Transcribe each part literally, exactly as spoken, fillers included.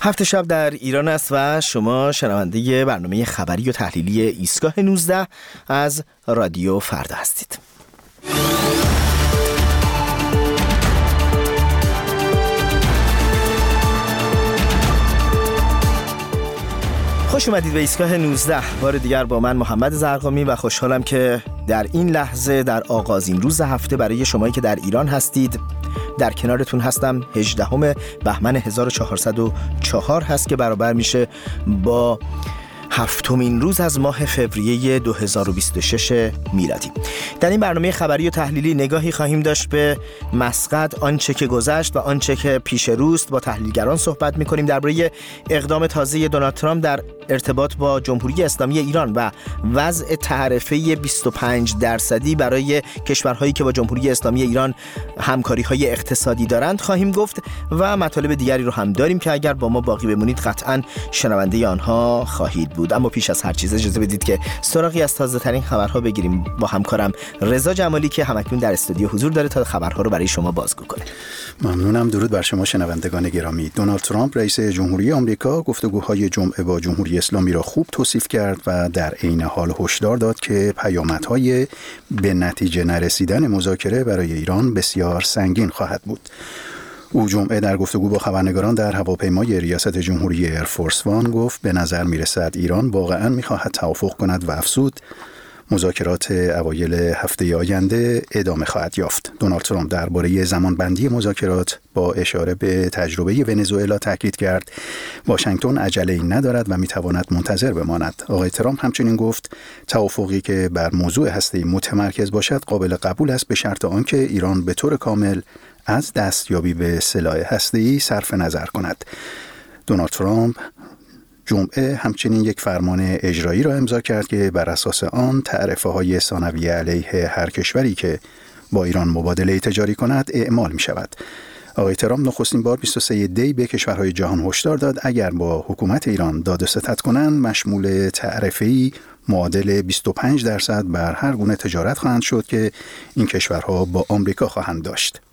هفت شب در ایران است و شما شنونده برنامه خبری و تحلیلی ایستگاه نوزده از رادیو فردا هستید. خوش اومدید به ایستگاه نوزده. بار دیگر با من محمد زرقامی و خوشحالم که در این لحظه در آغازین روز هفته برای شمایی که در ایران هستید در کنارتون هستم. هجدهم بهمن هزار و چهارصد و چهار هست که برابر میشه با هفتمین روز از ماه فوریه دو هزار و بیست و شش میلادی. در این برنامه خبری و تحلیلی نگاهی خواهیم داشت به مسقط، آنچه که گذشت و آنچه که پیش روست. با تحلیلگران صحبت میکنیم درباره اقدام تازه دونالد ترامپ در ارتباط با جمهوری اسلامی ایران و وضع تعرفه بیست و پنج درصدی برای کشورهایی که با جمهوری اسلامی ایران همکاری‌های اقتصادی دارند خواهیم گفت و مطالب دیگری رو هم داریم که اگر با ما باقی بمونید قطعاً شنونده آنها خواهید بود. اما پیش از هر چیز اجازه بدید که سراغی از تازه ترین خبرها بگیریم با همکارم رضا جمالی که همکنون در استودیو حضور داره تا خبرها رو برای شما بازگو کنه. ممنونم. درود بر شما شنوندگان گرامی. دونالد ترامپ رئیس جمهوری آمریکا گفتگوهای جمعه با جمهوری اسلامی را خوب توصیف کرد و در عین حال هشدار داد که پیامدهای به نتیجه نرسیدن مذاکره برای ایران بسیار سنگین خواهد بود. او جمعه در گفتگو با خبرنگاران در هواپیمای ریاست جمهوری ایرفورس وان گفت به نظر میرسد ایران واقعا میخواهد توافق کند و افزود مذاکرات اوایل هفته آینده ادامه خواهد یافت. دونالد ترامپ درباره زمانبندی مذاکرات با اشاره به تجربه ونزوئلا تاکید کرد واشنگتن عجله‌ای ندارد و میتواند منتظر بماند. آقای ترامپ همچنین گفت توافقی که بر موضوع هسته‌ای متمرکز باشد قابل قبول است به شرط آنکه ایران به طور کامل از دستیابی به سلاح هسته‌ای صرف نظر کند. دونالد ترامپ جمعه همچنین یک فرمان اجرایی را امضا کرد که بر اساس آن تعرفه‌های ثانویه علیه هر کشوری که با ایران مبادله تجاری کند اعمال می شود. آقای ترامپ نخستین بار بیست و سه دی به کشورهای جهان هشدار داد اگر با حکومت ایران داد و ستد کنند مشمول تعرفه‌ای معادل بیست و پنج درصد بر هر گونه تجارت خواهند شد که این کشورها با آمریکا خواهند داشت.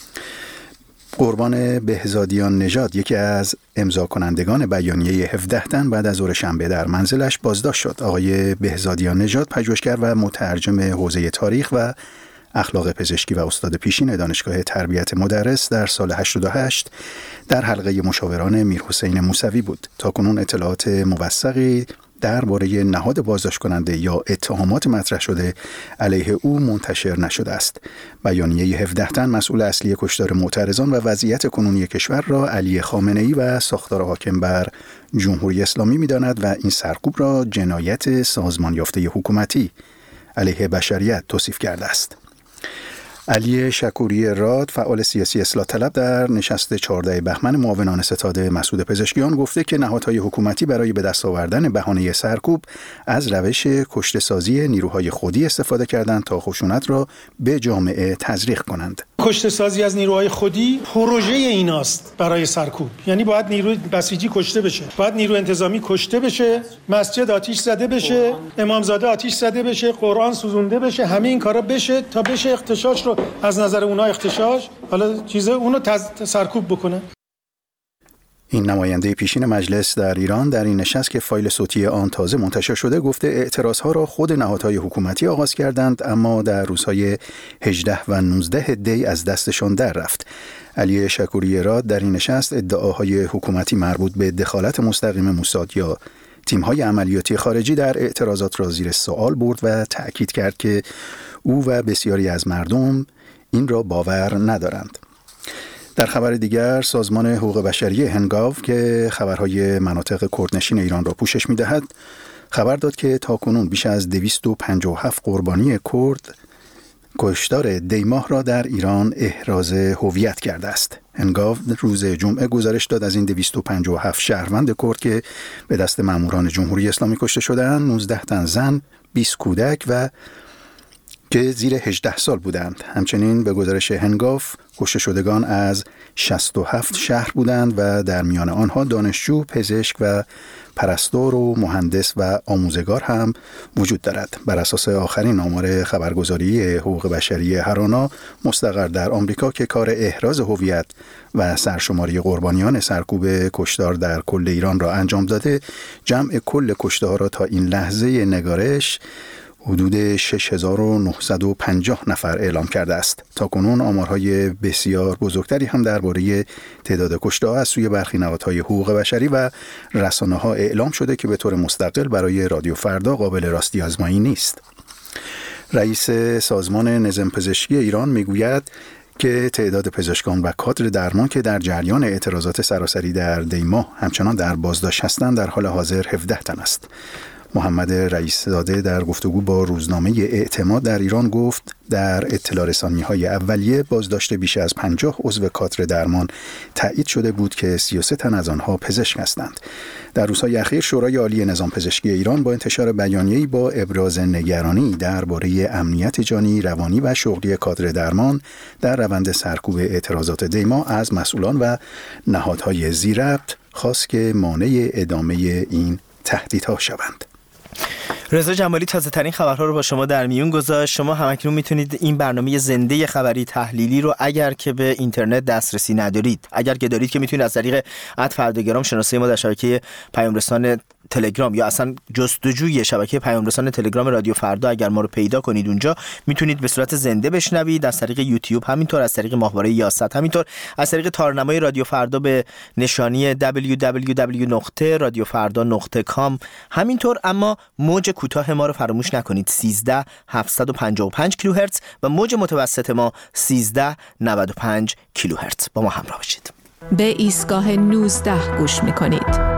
قربان بهزادیان نژاد یکی از امضا کنندگان بیانیه هفده تن بعد از ظهر شنبه در منزلش بازداشت شد. آقای بهزادیان نژاد پژوهشگر و مترجم حوزه تاریخ و اخلاق پزشکی و استاد پیشین دانشگاه تربیت مدرس در سال هشتاد و هشت در حلقه مشاوران میرحسین موسوی بود. تاکنون اطلاعات موثقی درباره نهاد بازداشت کننده یا اتهامات مطرح شده علیه او منتشر نشده است. بیانیه هفده تن مسئول اصلی کشتار معترضان و وضعیت کنونی کشور را علی خامنه‌ای و ساختار حاکم بر جمهوری اسلامی می‌داند و این سرکوب را جنایت سازمان یافته حکومتی علیه بشریت توصیف کرده است. علی شکوری راد فعال سیاسی اصلاح طلب در نشست چهاردهم بهمن معاونان ستاد مسعود پزشکیان گفته که نهادهای حکومتی برای به دست آوردن بهانه سرکوب از روش کشته‌سازی نیروهای خودی استفاده کردند تا خشونت را به جامعه تزریق کنند. کشته‌سازی از نیروهای خودی پروژه ایناست برای سرکوب، یعنی باید نیروی بسیجی کشته بشه، باید نیروی انتظامی کشته بشه، مسجد آتش زده بشه، امامزاده آتش زده بشه، قرآن سوزونده بشه، همه این کارا بشه تا بشه اغتشاش رو از نظر اونا اغتشاش حالا چیزه اونو سرکوب بکنه. این نماینده پیشین مجلس در ایران در این نشست که فایل صوتی آن تازه منتشر شده گفته اعتراضها را خود نهادهای حکومتی آغاز کردند اما در روزهای هجده و نوزده دی از دستشان در رفت. علی شکوری راد در این نشست ادعاهای حکومتی مربوط به دخالت مستقیم موساد یا تیم‌های عملیاتی خارجی در اعتراضات را زیر سوال برد و تأکید کرد که او و بسیاری از مردم این را باور ندارند. در خبر دیگر سازمان حقوق بشری هنگاو که خبرهای مناطق کردنشین ایران را پوشش می‌دهد خبر داد که تاکنون بیش از دویست و پنجاه و هفت قربانی کرد کشتار دی ماه را در ایران احراز هویت کرده است. هنگاو روز جمعه گزارش داد از این دویست و پنجاه و هفت شهروند کرد که به دست ماموران جمهوری اسلامی کشته شدند، نوزده تن زن، بیست کودک و که زیر هجده سال بودند. همچنین به گزارش هنگاف کشته شدگان از شصت و هفت شهر بودند و در میان آنها دانشجو، پزشک و پرستار و مهندس و آموزگار هم وجود دارد. بر اساس آخرین آمار خبرگزاری حقوق بشری هرانا مستقر در آمریکا که کار احراز هویت و سرشماری قربانیان سرکوب کشتار در کل ایران را انجام داده، جمع کل کشته ها را تا این لحظه نگارش حدود شش هزار و نهصد و پنجاه نفر اعلام کرده است. تاکنون آمارهای بسیار بزرگتری هم درباره تعداد کشته‌ها از سوی برخی نهادهای حقوق بشری و رسانه‌ها اعلام شده که به طور مستقل برای رادیو فردا قابل راستی آزمایی نیست. رئیس سازمان نظام پزشکی ایران میگوید که تعداد پزشکان و کادر درمان که در جریان اعتراضات سراسری در دیما همچنان در بازداشت هستند در حال حاضر هفده تن است. محمد رئیس‌زاده در گفتگو با روزنامه اعتماد در ایران گفت در اطلاع رسانی‌های اولیه بازداشت بیش از پنجاه عضو کادر درمان تایید شده بود که سی و سه تن از آنها پزشک هستند. در روزهای اخیر شورای عالی نظام پزشکی ایران با انتشار بیانیه‌ای با ابراز نگرانی درباره امنیت جانی، روانی و شغلی کادر درمان در روند سرکوب اعتراضات دیما از مسئولان و نهادهای ذی‌ربط خواست که مانع ادامه این تهدیدها شوند. رضا جمالی تازه ترین خبرها رو با شما در میون گذاشت. شما همکنون میتونید این برنامه زنده خبری تحلیلی رو اگر که به اینترنت دسترسی ندارید، اگر که دارید که میتونید از طریق ات فرداگرام شناسه ما در شبکه پیام رسان تلگرام یا اصلا جستجوی شبکه پیام رسان تلگرام رادیو فردا اگر ما رو پیدا کنید اونجا میتونید به صورت زنده بشنوید، از طریق یوتیوب همینطور، از طریق ماهواره یاست همینطور، از طریق تارنمای رادیو فردا به نشانی دبلیو دبلیو دبلیو دات رادیو فردا دات کام همینطور. اما موج کوتاه ما رو فراموش نکنید، سیزده هفتصد و پنجاه و پنج کیلوهرتز و موج متوسط ما سیزده نود و پنج کیلوهرتز. با ما همراه باشید. به ایستگاه نوزده گوش میکنید.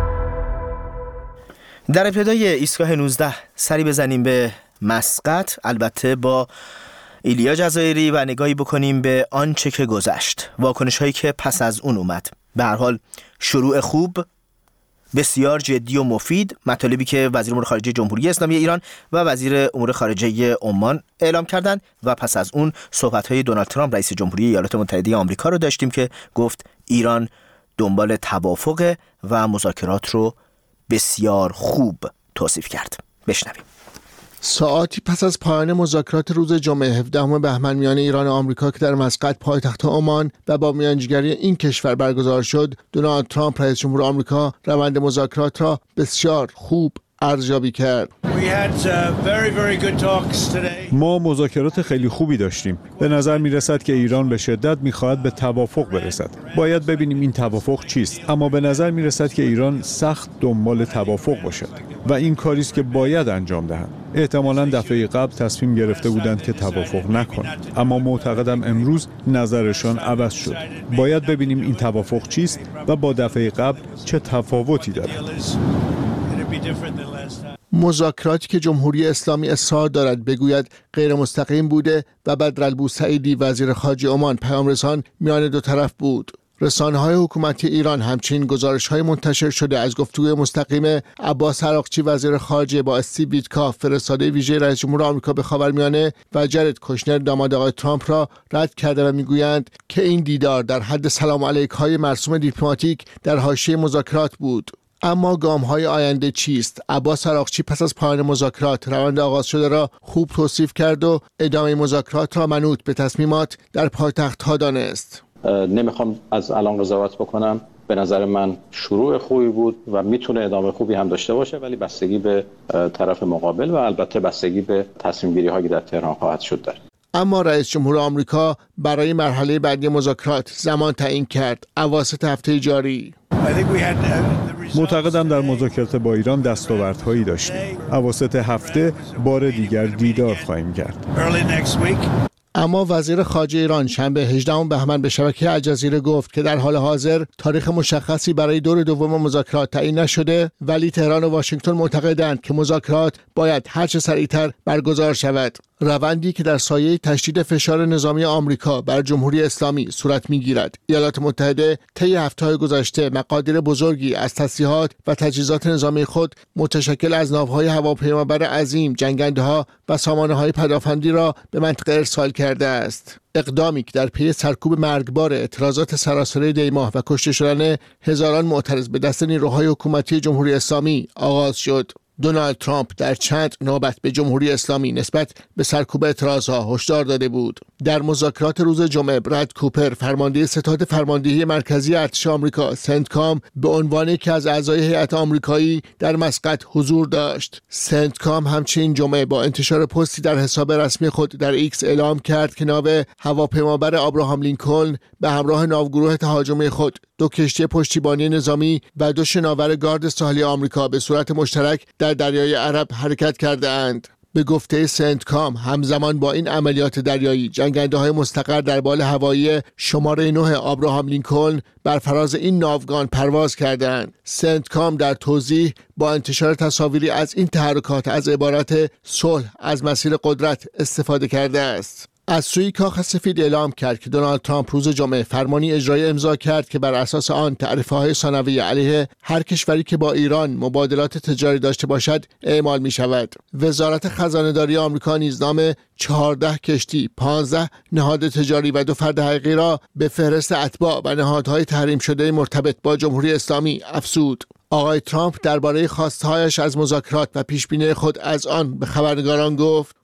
در ابتدای ایستگاه نوزده سری بزنیم به مسقط، البته با ایلیا جزایری، و نگاهی بکنیم به آنچه که گذشت، واکنش هایی که پس از اون اومد. به هر حال شروع خوب، بسیار جدی و مفید، مطالبی که وزیر امور خارجه جمهوری اسلامی ایران و وزیر امور خارجه عمان اعلام کردند و پس از اون صحبت‌های دونالد ترامپ رئیس جمهوری ایالات متحده آمریکا رو داشتیم که گفت ایران دنبال توافق و مذاکرات رو بسیار خوب توصیف کرد. بشنویم. ساعاتی پس از پایان مذاکرات روز جمعه هفدهم بهمن میان ایران و آمریکا که در مسقط پایتخت عمان و با میانجیگری این کشور برگزار شد، دونالد ترامپ رئیس جمهور آمریکا روند مذاکرات را بسیار خوب ارزیابی کرد. ما مذاکرات خیلی خوبی داشتیم. به نظر می رسد که ایران به شدت می خواهد به توافق برسد. باید ببینیم این توافق چیست، اما به نظر می رسد که ایران سخت دنبال توافق باشد و این کاری است که باید انجام دهند. احتمالاً دفعه قبل تصمیم گرفته بودند که توافق نکنند، اما معتقدم امروز نظرشان عوض شد. باید ببینیم این توافق چیست و با دفعه قبل چه تفاوتی دارد. مذاکراتی که جمهوری اسلامی اصرار دارد بگوید غیر مستقیم بوده و بدرالبوسعیدی وزیر خارجه عمان پیام رسان میان دو طرف بود. رسانه‌های حکومتی ایران همچنین گزارش‌های منتشر شده از گفتگوی مستقیم عباس عراقچی وزیر خارجه با استیو ویتکاف فرستاده ویژه رئیس جمهور آمریکا به خاورمیانه و جرد کوشنر داماد آقای ترامپ را رد کرده و میگویند که این دیدار در حد سلام علیک‌های مرسوم دیپلماتیک در حاشیه مذاکرات بود. اما گام‌های آینده چیست؟ عباس عراقچی پس از پایان مذاکرات روند آغاز شده را خوب توصیف کرد و ادامه مذاکرات را منوط به تصمیمات در پایتخت‌ها دانست. نمیخوام از الان قضاوت بکنم. به نظر من شروع خوبی بود و میتونه ادامه خوبی هم داشته باشه، ولی بستگی به طرف مقابل و البته بستگی به تصمیم گیری هایی که در تهران خواهد شد داره. اما رئیس جمهور آمریکا برای مرحله بعدی مذاکرات زمان تعیین کرد، اواسط هفته جاری. معتقدم در مذاکرات با ایران دستاوردهایی داشتیم. اواسط هفته بار دیگر دیدار خواهیم کرد. اما وزیر خارجه ایران شنبه هجدهم بهمن به شبکه الجزیره گفت که در حال حاضر تاریخ مشخصی برای دور دوم مذاکرات تعیین نشده، ولی تهران و واشنگتن معتقدند که مذاکرات باید هر چه سریعتر برگزار شود. روندی که در سایه تشدید فشار نظامی آمریکا بر جمهوری اسلامی صورت می‌گیرد. ایالات متحده طی هفته‌های گذشته مقادیر بزرگی از تسلیحات و تجهیزات نظامی خود متشکل از ناوهای هواپیمابر عظیم، جنگنده‌ها و سامانه‌های پدافندی را به منطقه ارسال کرده است. اقدامی که در پی سرکوب مرگبار اعتراضات سراسری دیماه و کشته شدن هزاران معترض به دست نیروهای حکومتی جمهوری اسلامی آغاز شد. دونالد ترامپ در چند نوبت به جمهوری اسلامی نسبت به سرکوب اعتراضها هشدار داده بود. در مذاکرات روز جمعه براد کوپر، فرمانده ستاد فرماندهی مرکزی ارتش آمریکا سنتکام، به عنوان یکی از اعضای هیئت آمریکایی در مسقط حضور داشت. سنتکام همچنین جمعه با انتشار پستی در حساب رسمی خود در ایکس اعلام کرد که ناو هواپیمابر آبراهام لینکلن به همراه ناوگروه تهاجمی خود، دو کشتی پشتیبانی نظامی و دو شناور گارد ساحلی آمریکا به صورت مشترک در دریای عرب حرکت کرده اند. به گفته سنتکام همزمان با این عملیات دریایی جنگنده‌های مستقر در بال هوایی شماره نه آبراهام لینکلن بر فراز این ناوگان پرواز کردند. سنتکام در توضیح با انتشار تصاویری از این تحرکات از عبارت صلح از مسیر قدرت استفاده کرده است. از سوی کاخ سفید اعلام کرد که دونالد ترامپ روز جمعه فرمانی اجرایی امضا کرد که بر اساس آن تعرفه‌های ثانویه علیه هر کشوری که با ایران مبادلات تجاری داشته باشد اعمال می شود. وزارت خزانه‌داری آمریکا نیز نام چهارده کشتی، پانزده نهاد تجاری و دو فرد حقیقی را به فهرست اتباع و نهادهای تحریم شده مرتبط با جمهوری اسلامی افزود. آقای ترامپ درباره خواستهایش از مذاکرات و پیشبینی خود از آن به خبرنگاران گفت: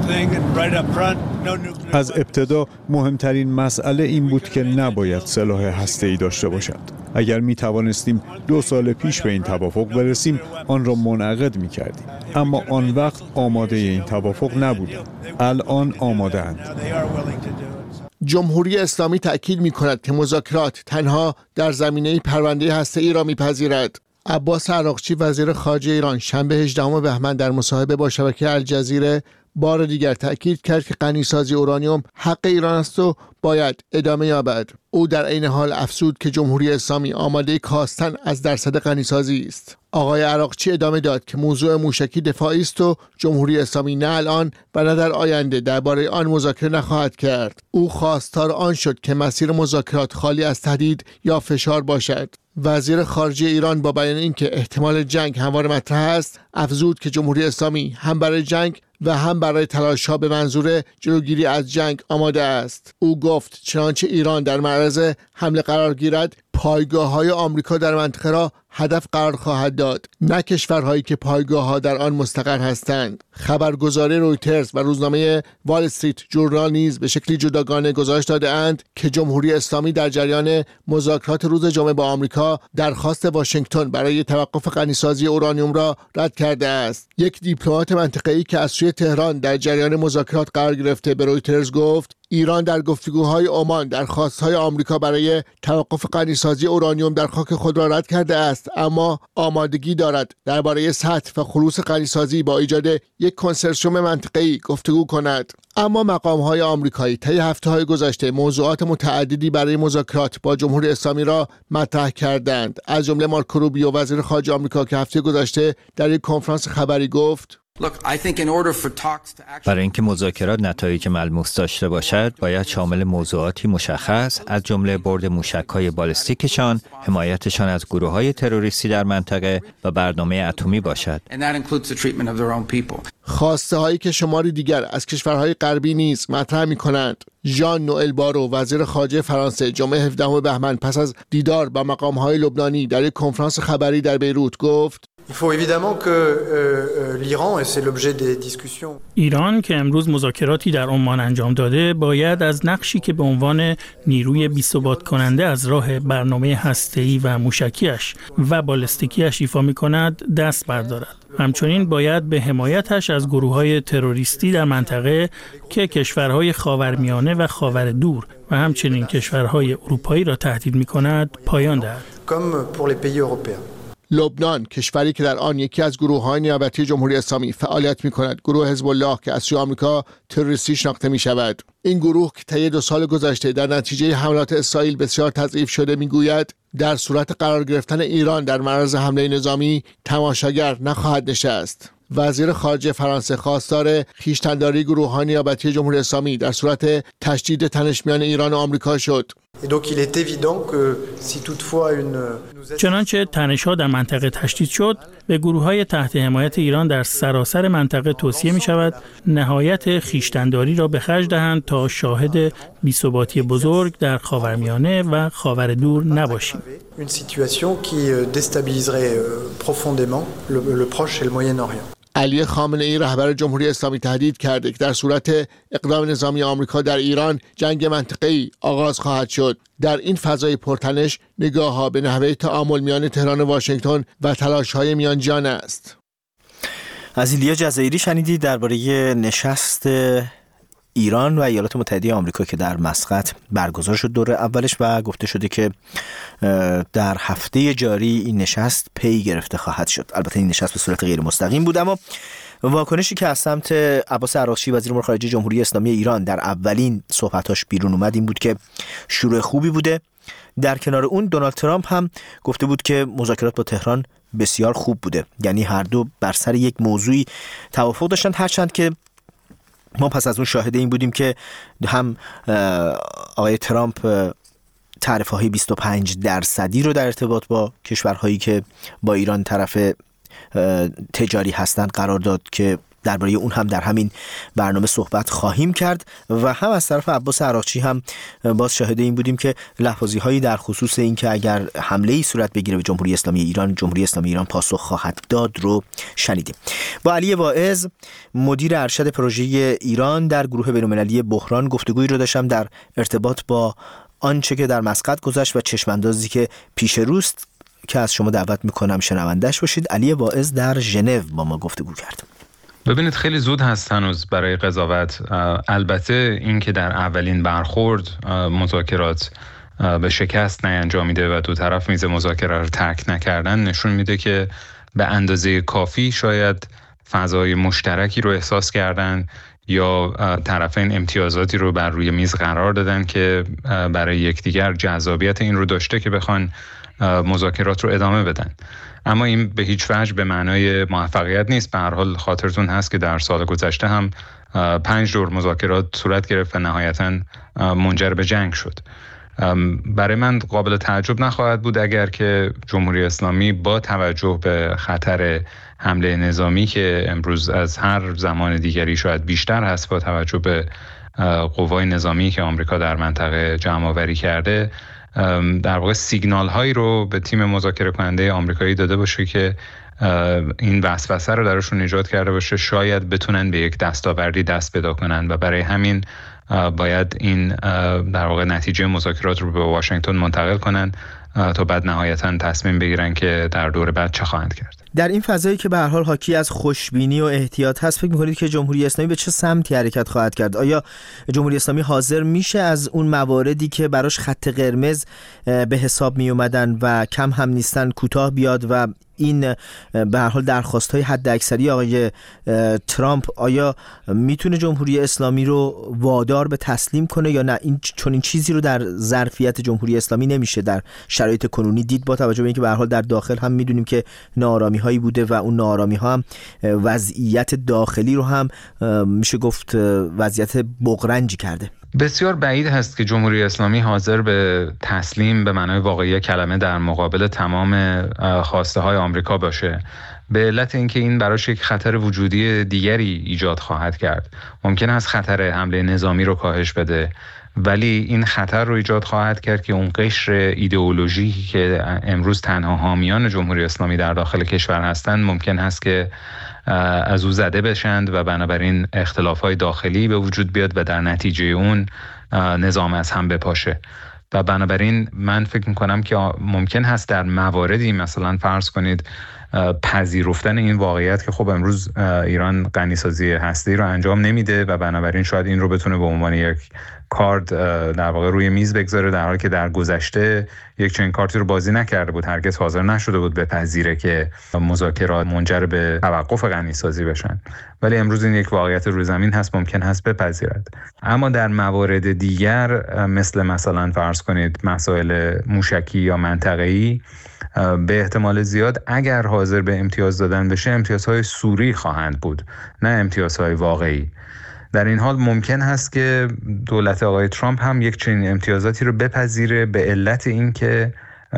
از ابتدا مهمترین مسئله این بود که نباید سلاح هسته‌ای داشته باشد. اگر می توانستیم دو سال پیش به این توافق برسیم، آن را منعقد می کردیم. اما آن وقت آماده این توافق نبودیم. الان آماده اند. جمهوری اسلامی تأکید می کند که مذاکرات تنها در زمینه پرونده هسته‌ای را می‌پذیرد. عباس عراقچی وزیر خارجه ایران شنبه هجدهم بهمن در مصاحبه با شبکه الجزیره بار دیگر تأکید کرد که غنیسازی اورانیوم حق ایران است و باید ادامه یابد. او در عین حال افزود که جمهوری اسلامی آماده کاستن از درصد غنیسازی است. آقای عراقچی ادامه داد که موضوع موشکی دفاعی است و جمهوری اسلامی نه الان و نه در آینده درباره آن مذاکره نخواهد کرد. او خواستار آن شد که مسیر مذاکرات خالی از تهدید یا فشار باشد. وزیر خارجه ایران با بیان اینکه احتمال جنگ همواره مطرح است، افزود که جمهوری اسلامی هم برای جنگ و هم برای تلاش‌ها به منظور جلوگیری از جنگ آماده است. او گفت چنانچه ایران در معرض حمله قرار گیرد، پایگاه‌های آمریکا در منطقه را هدف قرار خواهد داد، نه کشورهایی که پایگاه‌ها در آن مستقر هستند. خبرگزاری رویترز و روزنامه وال استریت جورنال نیز به شکلی جداگانه گزارش داده‌اند که جمهوری اسلامی در جریان مذاکرات روز جمعه با آمریکا درخواست واشنگتن برای توقف غنیسازی اورانیوم را رد کرده است. یک دیپلمات منطقه‌ای که از سوی تهران در جریان مذاکرات قرار گرفته به رویترز گفت ایران در گفتگوهای عمان درخواست‌های آمریکا برای توقف غنیسازی اورانیوم در خاک خود را رد کرده است، اما آمادگی دارد درباره سطح و خلوص غنیسازی با ایجاد یک کنسرسیوم منطقه‌ای گفتگو کند. اما مقام‌های آمریکایی طی هفته‌های گذشته موضوعات متعددی برای مذاکرات با جمهوری اسلامی را مطرح کردند. از جمله مارکو روبیو وزیر خارجه آمریکا که هفته گذشته در یک کنفرانس خبری گفت: برای اینکه مذاکرات نتایج ملموس داشته باشد، باید شامل موضوعاتی مشخص از جمله برد موشک‌های بالستیکشان، حمایتشان از گروه‌های تروریستی در منطقه و برنامه اتمی باشد. خواسته هایی که شماری دیگر از کشورهای غربی نیز مطرح می‌کنند. ژان نوئل بارو وزیر خارجه فرانسه جمعه هفدهم بهمن پس از دیدار با مقام‌های لبنانی در یک کنفرانس خبری در بیروت گفت: ایران که امروز مذاکراتی در عمان انجام داده باید از نقشی که به عنوان نیروی بی‌ثبات کننده از راه برنامه هسته‌ای و موشکیش و بالستیکیش ایفا می‌کند دست بردارد. همچنین باید به حمایتش از گروه‌های تروریستی در منطقه که کشورهای خاورمیانه و خاور دور و همچنین کشورهای اروپایی را تهدید می‌کند پایان دهد. لبنان کشوری که در آن یکی از گروه‌های نیابتی جمهوری اسلامی فعالیت می‌کند، گروه حزب الله که از سوی آمریکا تروریستی شناخته می‌شود. این گروه که طی دو سال گذشته در نتیجه حملات اسرائیل بسیار تضعیف شده میگوید در صورت قرار گرفتن ایران در معرض حمله نظامی تماشاگر نخواهد نشست. وزیر خارجه فرانسه خواستار خویشتن‌داری گروه‌های نیابتی جمهوری اسلامی در صورت تشدید تنش میان ایران و آمریکا شد. چنانچه تنش‌ها در منطقه تشدید شد، به گروه‌های تحت حمایت ایران در سراسر منطقه توصیه می‌شود نهایت خویشتن‌داری را به خرج دهند تا شاهد بی‌ثباتی بزرگ در خاورمیانه و خاور دور نباشیم. علی خامنه‌ای رهبر جمهوری اسلامی تهدید کرده که در صورت اقدام نظامی آمریکا در ایران جنگ منطقه‌ای آغاز خواهد شد. در این فضای پرتنش نگاه‌ها به نحوه تعامل میان تهران و واشنگتن و تلاش‌های میانجیان است. از ایلیا جزایری شنیدید درباره نشست ایران و ایالات متحده آمریکا که در مسقط برگزار شد دور اولش و گفته شده که در هفته جاری این نشست پی گرفته خواهد شد. البته این نشست به صورت غیر مستقیم بود، اما واکنشی که از سمت عباس عراقچی وزیر امور خارجه جمهوری اسلامی ایران در اولین صحبتاش بیرون اومد این بود که شروع خوبی بوده. در کنار اون دونالد ترامپ هم گفته بود که مذاکرات با تهران بسیار خوب بوده، یعنی هر دو بر سر یک موضوعی توافق داشتن، هرچند که ما پس از اون شاهد این بودیم که هم آقای ترامپ تعرفه های بیست و پنج درصدی رو در ارتباط با کشورهایی که با ایران طرف تجاری هستند قرار داد که درباره اون هم در همین برنامه صحبت خواهیم کرد، و هم از طرف عباس عراقچی هم باز شاهد این بودیم که لحظه‌ای هایی در خصوص این که اگر حمله‌ای صورت بگیره به جمهوری اسلامی ایران، جمهوری اسلامی ایران پاسخ خواهد داد رو شنیدیم. با علی واعظ مدیر ارشد پروژه ایران در گروه بین‌المللی بحران گفتگویی رو داشتم در ارتباط با آنچه که در مسقط گذشت و چشم‌اندازی که پیش روست که از شما دعوت می‌کنم شنونده‌اش باشید. علی واعظ در ژنو با ما گفتگو کرد. ببینید خیلی زود هست هنوز برای قضاوت. البته این که در اولین برخورد مذاکرات به شکست نینجامیده و دو طرف میز مذاکره رو ترک نکردن نشون میده که به اندازه کافی شاید فضای مشترکی رو احساس کردن یا طرفین امتیازاتی رو بر روی میز قرار دادن که برای یکدیگر جذابیت این رو داشته که بخوان مذاکرات رو ادامه بدن. اما این به هیچ وجه به معنای موفقیت نیست. به هر حال خاطرتون هست که در سال گذشته هم پنج دور مذاکرات صورت گرفت و نهایتاً منجر به جنگ شد. برای من قابل تعجب نخواهد بود اگر که جمهوری اسلامی با توجه به خطر حمله نظامی که امروز از هر زمان دیگری شاید بیشتر هست، با توجه به قوای نظامی که آمریکا در منطقه جمع آوری کرده، در واقع سیگنال هایی رو به تیم مذاکره کننده آمریکایی داده باشه که این وسوسه رو درشون ایجاد کرده باشه، شاید بتونن به یک دستاوردی دست پیدا کنن و برای همین باید این در واقع نتیجه مذاکرات رو به واشنگتن منتقل کنن تا بعد نهایتاً تصمیم بگیرن که در دور بعد چه خواهند کرد. در این فضایی که به هر حال حاکی از خوشبینی و احتیاط هست، فکر می‌کنید که جمهوری اسلامی به چه سمتی حرکت خواهد کرد؟ آیا جمهوری اسلامی حاضر میشه از اون مواردی که براش خط قرمز به حساب می اومدن و کم هم نیستن کوتاه بیاد و این به هر حال درخواست‌های حداکثری آقای ترامپ، آیا میتونه جمهوری اسلامی رو وادار به تسلیم کنه یا نه؟ این چون این چیزی رو در ظرفیت جمهوری اسلامی نمیشه در شرایط کنونی دید، با توجه به اینکه به هر حال در داخل هم میدونیم که ناآرامی هایی بوده و اون ناآرامی ها هم وضعیت داخلی رو هم میشه گفت وضعیت بغرنجی کرده. بسیار بعید هست که جمهوری اسلامی حاضر به تسلیم به معنای واقعی کلمه در مقابل تمام خواسته های آمریکا باشه، به علت اینکه این براش یک خطر وجودی دیگری ایجاد خواهد کرد. ممکن است خطر حمله نظامی رو کاهش بده، ولی این خطر رو ایجاد خواهد کرد که اون قشر ایدئولوژیکی که امروز تنها حامیان جمهوری اسلامی در داخل کشور هستند ممکن هست که از او زده بشند و بنابراین اختلاف‌های داخلی به وجود بیاد و در نتیجه اون نظام از هم بپاشه. و بنابراین من فکر میکنم که ممکن هست در مواردی مثلا فرض کنید پذیرفتن این واقعیت که خب امروز ایران غنیسازی هسته‌ای رو انجام نمیده و بنابراین شاید این رو بتونه به عنوان یک کارت در واقع روی میز بگذاره، در حالی که در گذشته یک چنین کارتی رو بازی نکرده بود، هرگز حاضر نشده بود بپذیره که مذاکرات منجر به توقف غنیسازی بشن. ولی امروز این یک واقعیت روی زمین هست، ممکن هست بپذیرد. اما در موارد دیگر مثل مثلا فرض کنید مسائل موشکی یا منطقه‌ای، به احتمال زیاد اگر حاضر به امتیاز دادن بشه امتیازهای سوری خواهند بود، نه امتیازهای واقعی. در این حال ممکن هست که دولت آقای ترامپ هم یک چنین امتیازاتی رو بپذیره به علت اینکه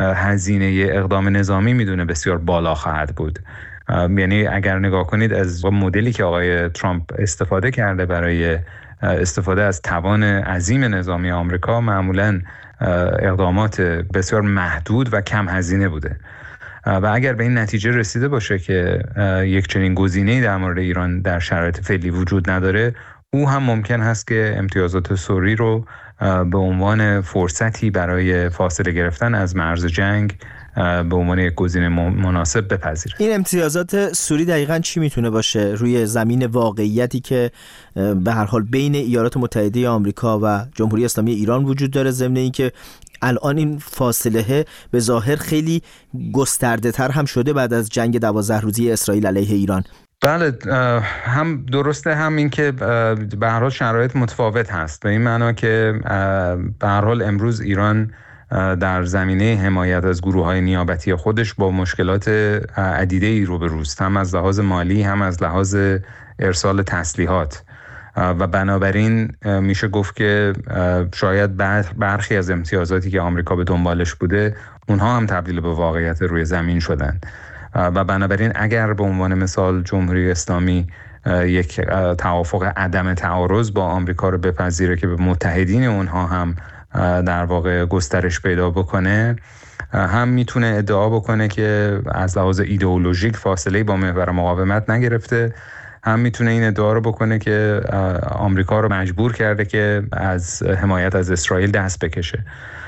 هزینه اقدام نظامی میدونه بسیار بالا خواهد بود. یعنی اگر نگاه کنید از مدلی که آقای ترامپ استفاده کرده برای استفاده از توان عظیم نظامی آمریکا، معمولاً اقدامات بسیار محدود و کم هزینه بوده و اگر به این نتیجه رسیده باشه که یک چنین گزینه‌ای در مورد ایران در شرایط فعلی وجود نداره، او هم ممکن هست که امتیازات سوری رو به عنوان فرصتی برای فاصله گرفتن از مرز جنگ به عنوان یک گزینه مناسب بپذیره. این امتیازات سوری دقیقاً چی میتونه باشه روی زمین واقعیتی که به هر حال بین ایالات متحده آمریکا و جمهوری اسلامی ایران وجود داره، ضمن اینکه الان این فاصله به ظاهر خیلی گسترده تر هم شده بعد از جنگ دوازده روزی اسرائیل علیه ایران؟ بله، هم درسته، هم این که به هر حال شرایط متفاوت هست، به این معنا که به هر حال امروز ایران در زمینه حمایت از گروه‌های نیابتی خودش با مشکلات عدیده‌ای روبروست، هم از لحاظ مالی هم از لحاظ ارسال تسلیحات و بنابراین میشه گفت که شاید برخی از امتیازاتی که آمریکا به دنبالش بوده اونها هم تبدیل به واقعیت روی زمین شدن و بنابراین اگر به عنوان مثال جمهوری اسلامی یک توافق عدم تعارض با آمریکا رو بپذیره که به متحدین اونها هم در واقع گسترش پیدا بکنه، هم میتونه ادعا بکنه که از لحاظ ایدئولوژیک فاصله با محور مقاومت نگرفته، هم میتونه این ادعا رو بکنه که آمریکا رو مجبور کرده که از حمایت از اسرائیل دست بکشه.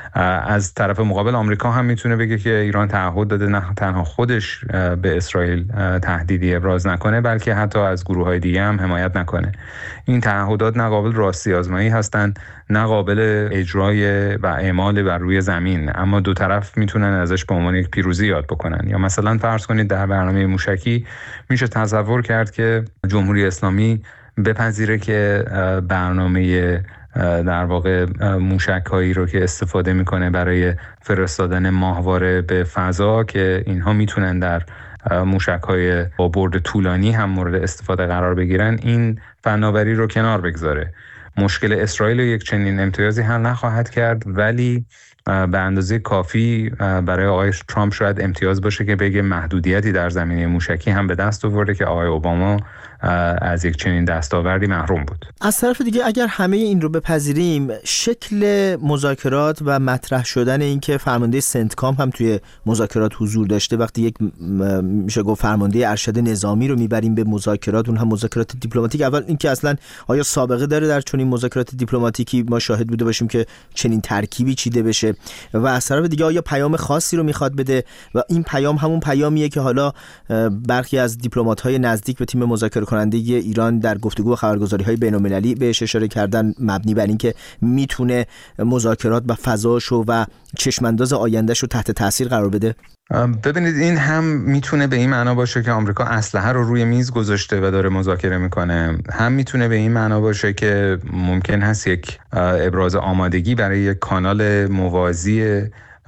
از طرف مقابل آمریکا هم میتونه بگه که ایران تعهد داده نه تنها خودش به اسرائیل تهدیدی ابراز نکنه، بلکه حتی از گروه‌های دیگه هم حمایت نکنه. این تعهدات نه قابل راستی آزمایی هستند، نه قابل اجرای و اعمال بر روی زمین، اما دو طرف میتونن ازش به عنوان یک پیروزی یاد بکنن. یا مثلا فرض کنید در برنامه موشکی میشه تصور کرد که جمهوری اسلامی بپذیره که برنامه در واقع موشک‌هایی رو که استفاده میکنه برای فرستادن ماهواره به فضا که اینها میتونن در موشک‌های با برد طولانی هم مورد استفاده قرار بگیرن، این فناوری رو کنار بگذاره. مشکل اسرائیل یک چنین امتیازی حل نخواهد کرد، ولی به اندازه کافی برای آقای ترامپ شاید امتیاز باشه که بگه محدودیتی در زمینه موشکی هم به دست آورده که آقای اوباما از یک چنین دستاوردی محروم بود. از طرف دیگه اگر همه این رو بپذیریم، شکل مذاکرات و مطرح شدن این که فرمانده سنتکام هم توی مذاکرات حضور داشته، وقتی یک میشه گفت فرمانده ارشد نظامی رو میبریم به مذاکرات، اون هم مذاکرات دیپلماتیک، اول این که اصلا آیا سابقه داره در چنین مذاکرات دیپلماتیکی ما شاهد بوده باشیم که چنین ترکیبی چیده بشه، و از طرف دیگه آیا پیام خاصی رو میخواد بده و این پیام همون پیامیه که حالا برخی از دیپلمات‌های نزدیک به تیم مذاکره کننده ایران در گفتگو و خبرگزاری‌های بین‌المللی بهش اشاره کردن، مبنی بر اینکه میتونه مذاکرات و فضاشو و چشمانداز آیندهشو تحت تاثیر قرار بده؟ ببینید، این هم میتونه به این معنا باشه که آمریکا اسلحه رو روی میز گذاشته و داره مذاکره میکنه، هم میتونه به این معنا باشه که ممکن هست یک ابراز آمادگی برای یک کانال موازی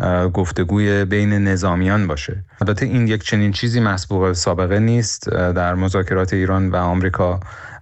گفتگوی بین نظامیان باشه. البته این یک چنین چیزی مسبوق سابقه نیست در مذاکرات ایران و آمریکا،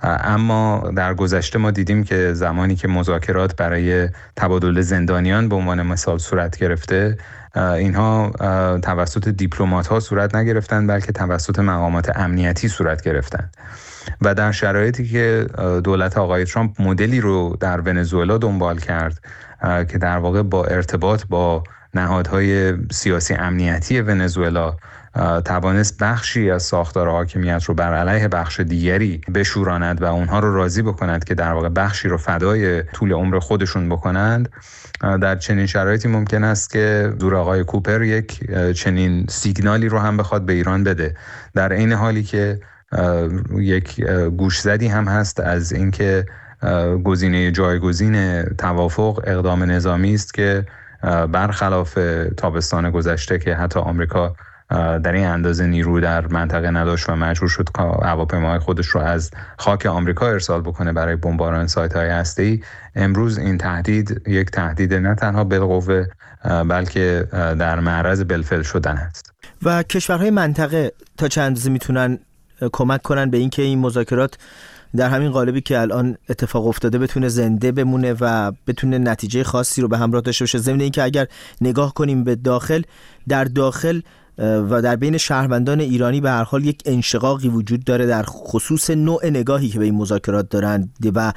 اما در گذشته ما دیدیم که زمانی که مذاکرات برای تبادل زندانیان به عنوان مثال صورت گرفته، اینها توسط دیپلمات‌ها صورت نگرفتند بلکه توسط مقامات امنیتی صورت گرفتند. و در شرایطی که دولت آقای ترامپ مدلی رو در ونزوئلا دنبال کرد که در واقع با ارتباط با نهادهای سیاسی امنیتی ونزوئلا توانست بخشی از ساختار حاکمیت رو بر علیه بخش دیگری بشوراند و اونها رو راضی بکند که در واقع بخشی رو فدای طول عمر خودشون بکنند، در چنین شرایطی ممکن است که دور آقای کوپر یک چنین سیگنالی رو هم بخواد به ایران بده، در عین حالی که یک گوشزدی هم هست از اینکه گزینه جایگزین توافق اقدام نظامی است که برخلاف تابستان گذشته که حتی آمریکا در این اندازه نیرو در منطقه نداشت و مجبور شد هواپیماهای خودش رو از خاک آمریکا ارسال بکنه برای بمباران سایت‌های هسته‌ای، امروز این تهدید یک تهدید نه تنها بالقوه بلکه در معرض بالفعل شدن است. و کشورهای منطقه تا چند اندازه میتونن کمک کنن به اینکه این مذاکرات در همین قالبی که الان اتفاق افتاده بتونه زنده بمونه و بتونه نتیجه خاصی رو به همراه داشته باشه؟ ضمن اینکه اگر نگاه کنیم به داخل، در داخل و در بین شهروندان ایرانی به هر حال یک انشقاقی وجود داره در خصوص نوع نگاهی که به این مذاکرات دارند و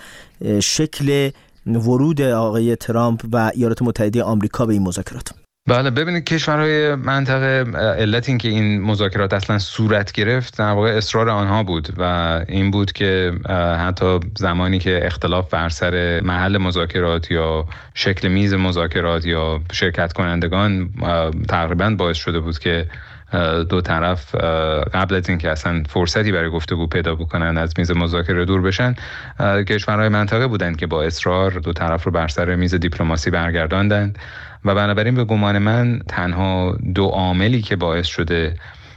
شکل ورود آقای ترامپ و ایالات متحده آمریکا به این مذاکرات. بله، ببینید کشورهای منطقه علت این که این مذاکرات اصلا صورت گرفت در واقع اصرار آنها بود و این بود که حتی زمانی که اختلاف بر سر محل مذاکرات یا شکل میز مذاکرات یا شرکت کنندگان تقریبا باعث شده بود که دو طرف قبل از اینکه اصلا فرصتی برای گفتگو پیدا بکنن از میز مذاکره دور بشن، کشورهای منطقه بودند که با اصرار دو طرف رو بر سر میز دیپلماسی برگرداندند و بنابراین به گمان من تنها دو عاملی که باعث شده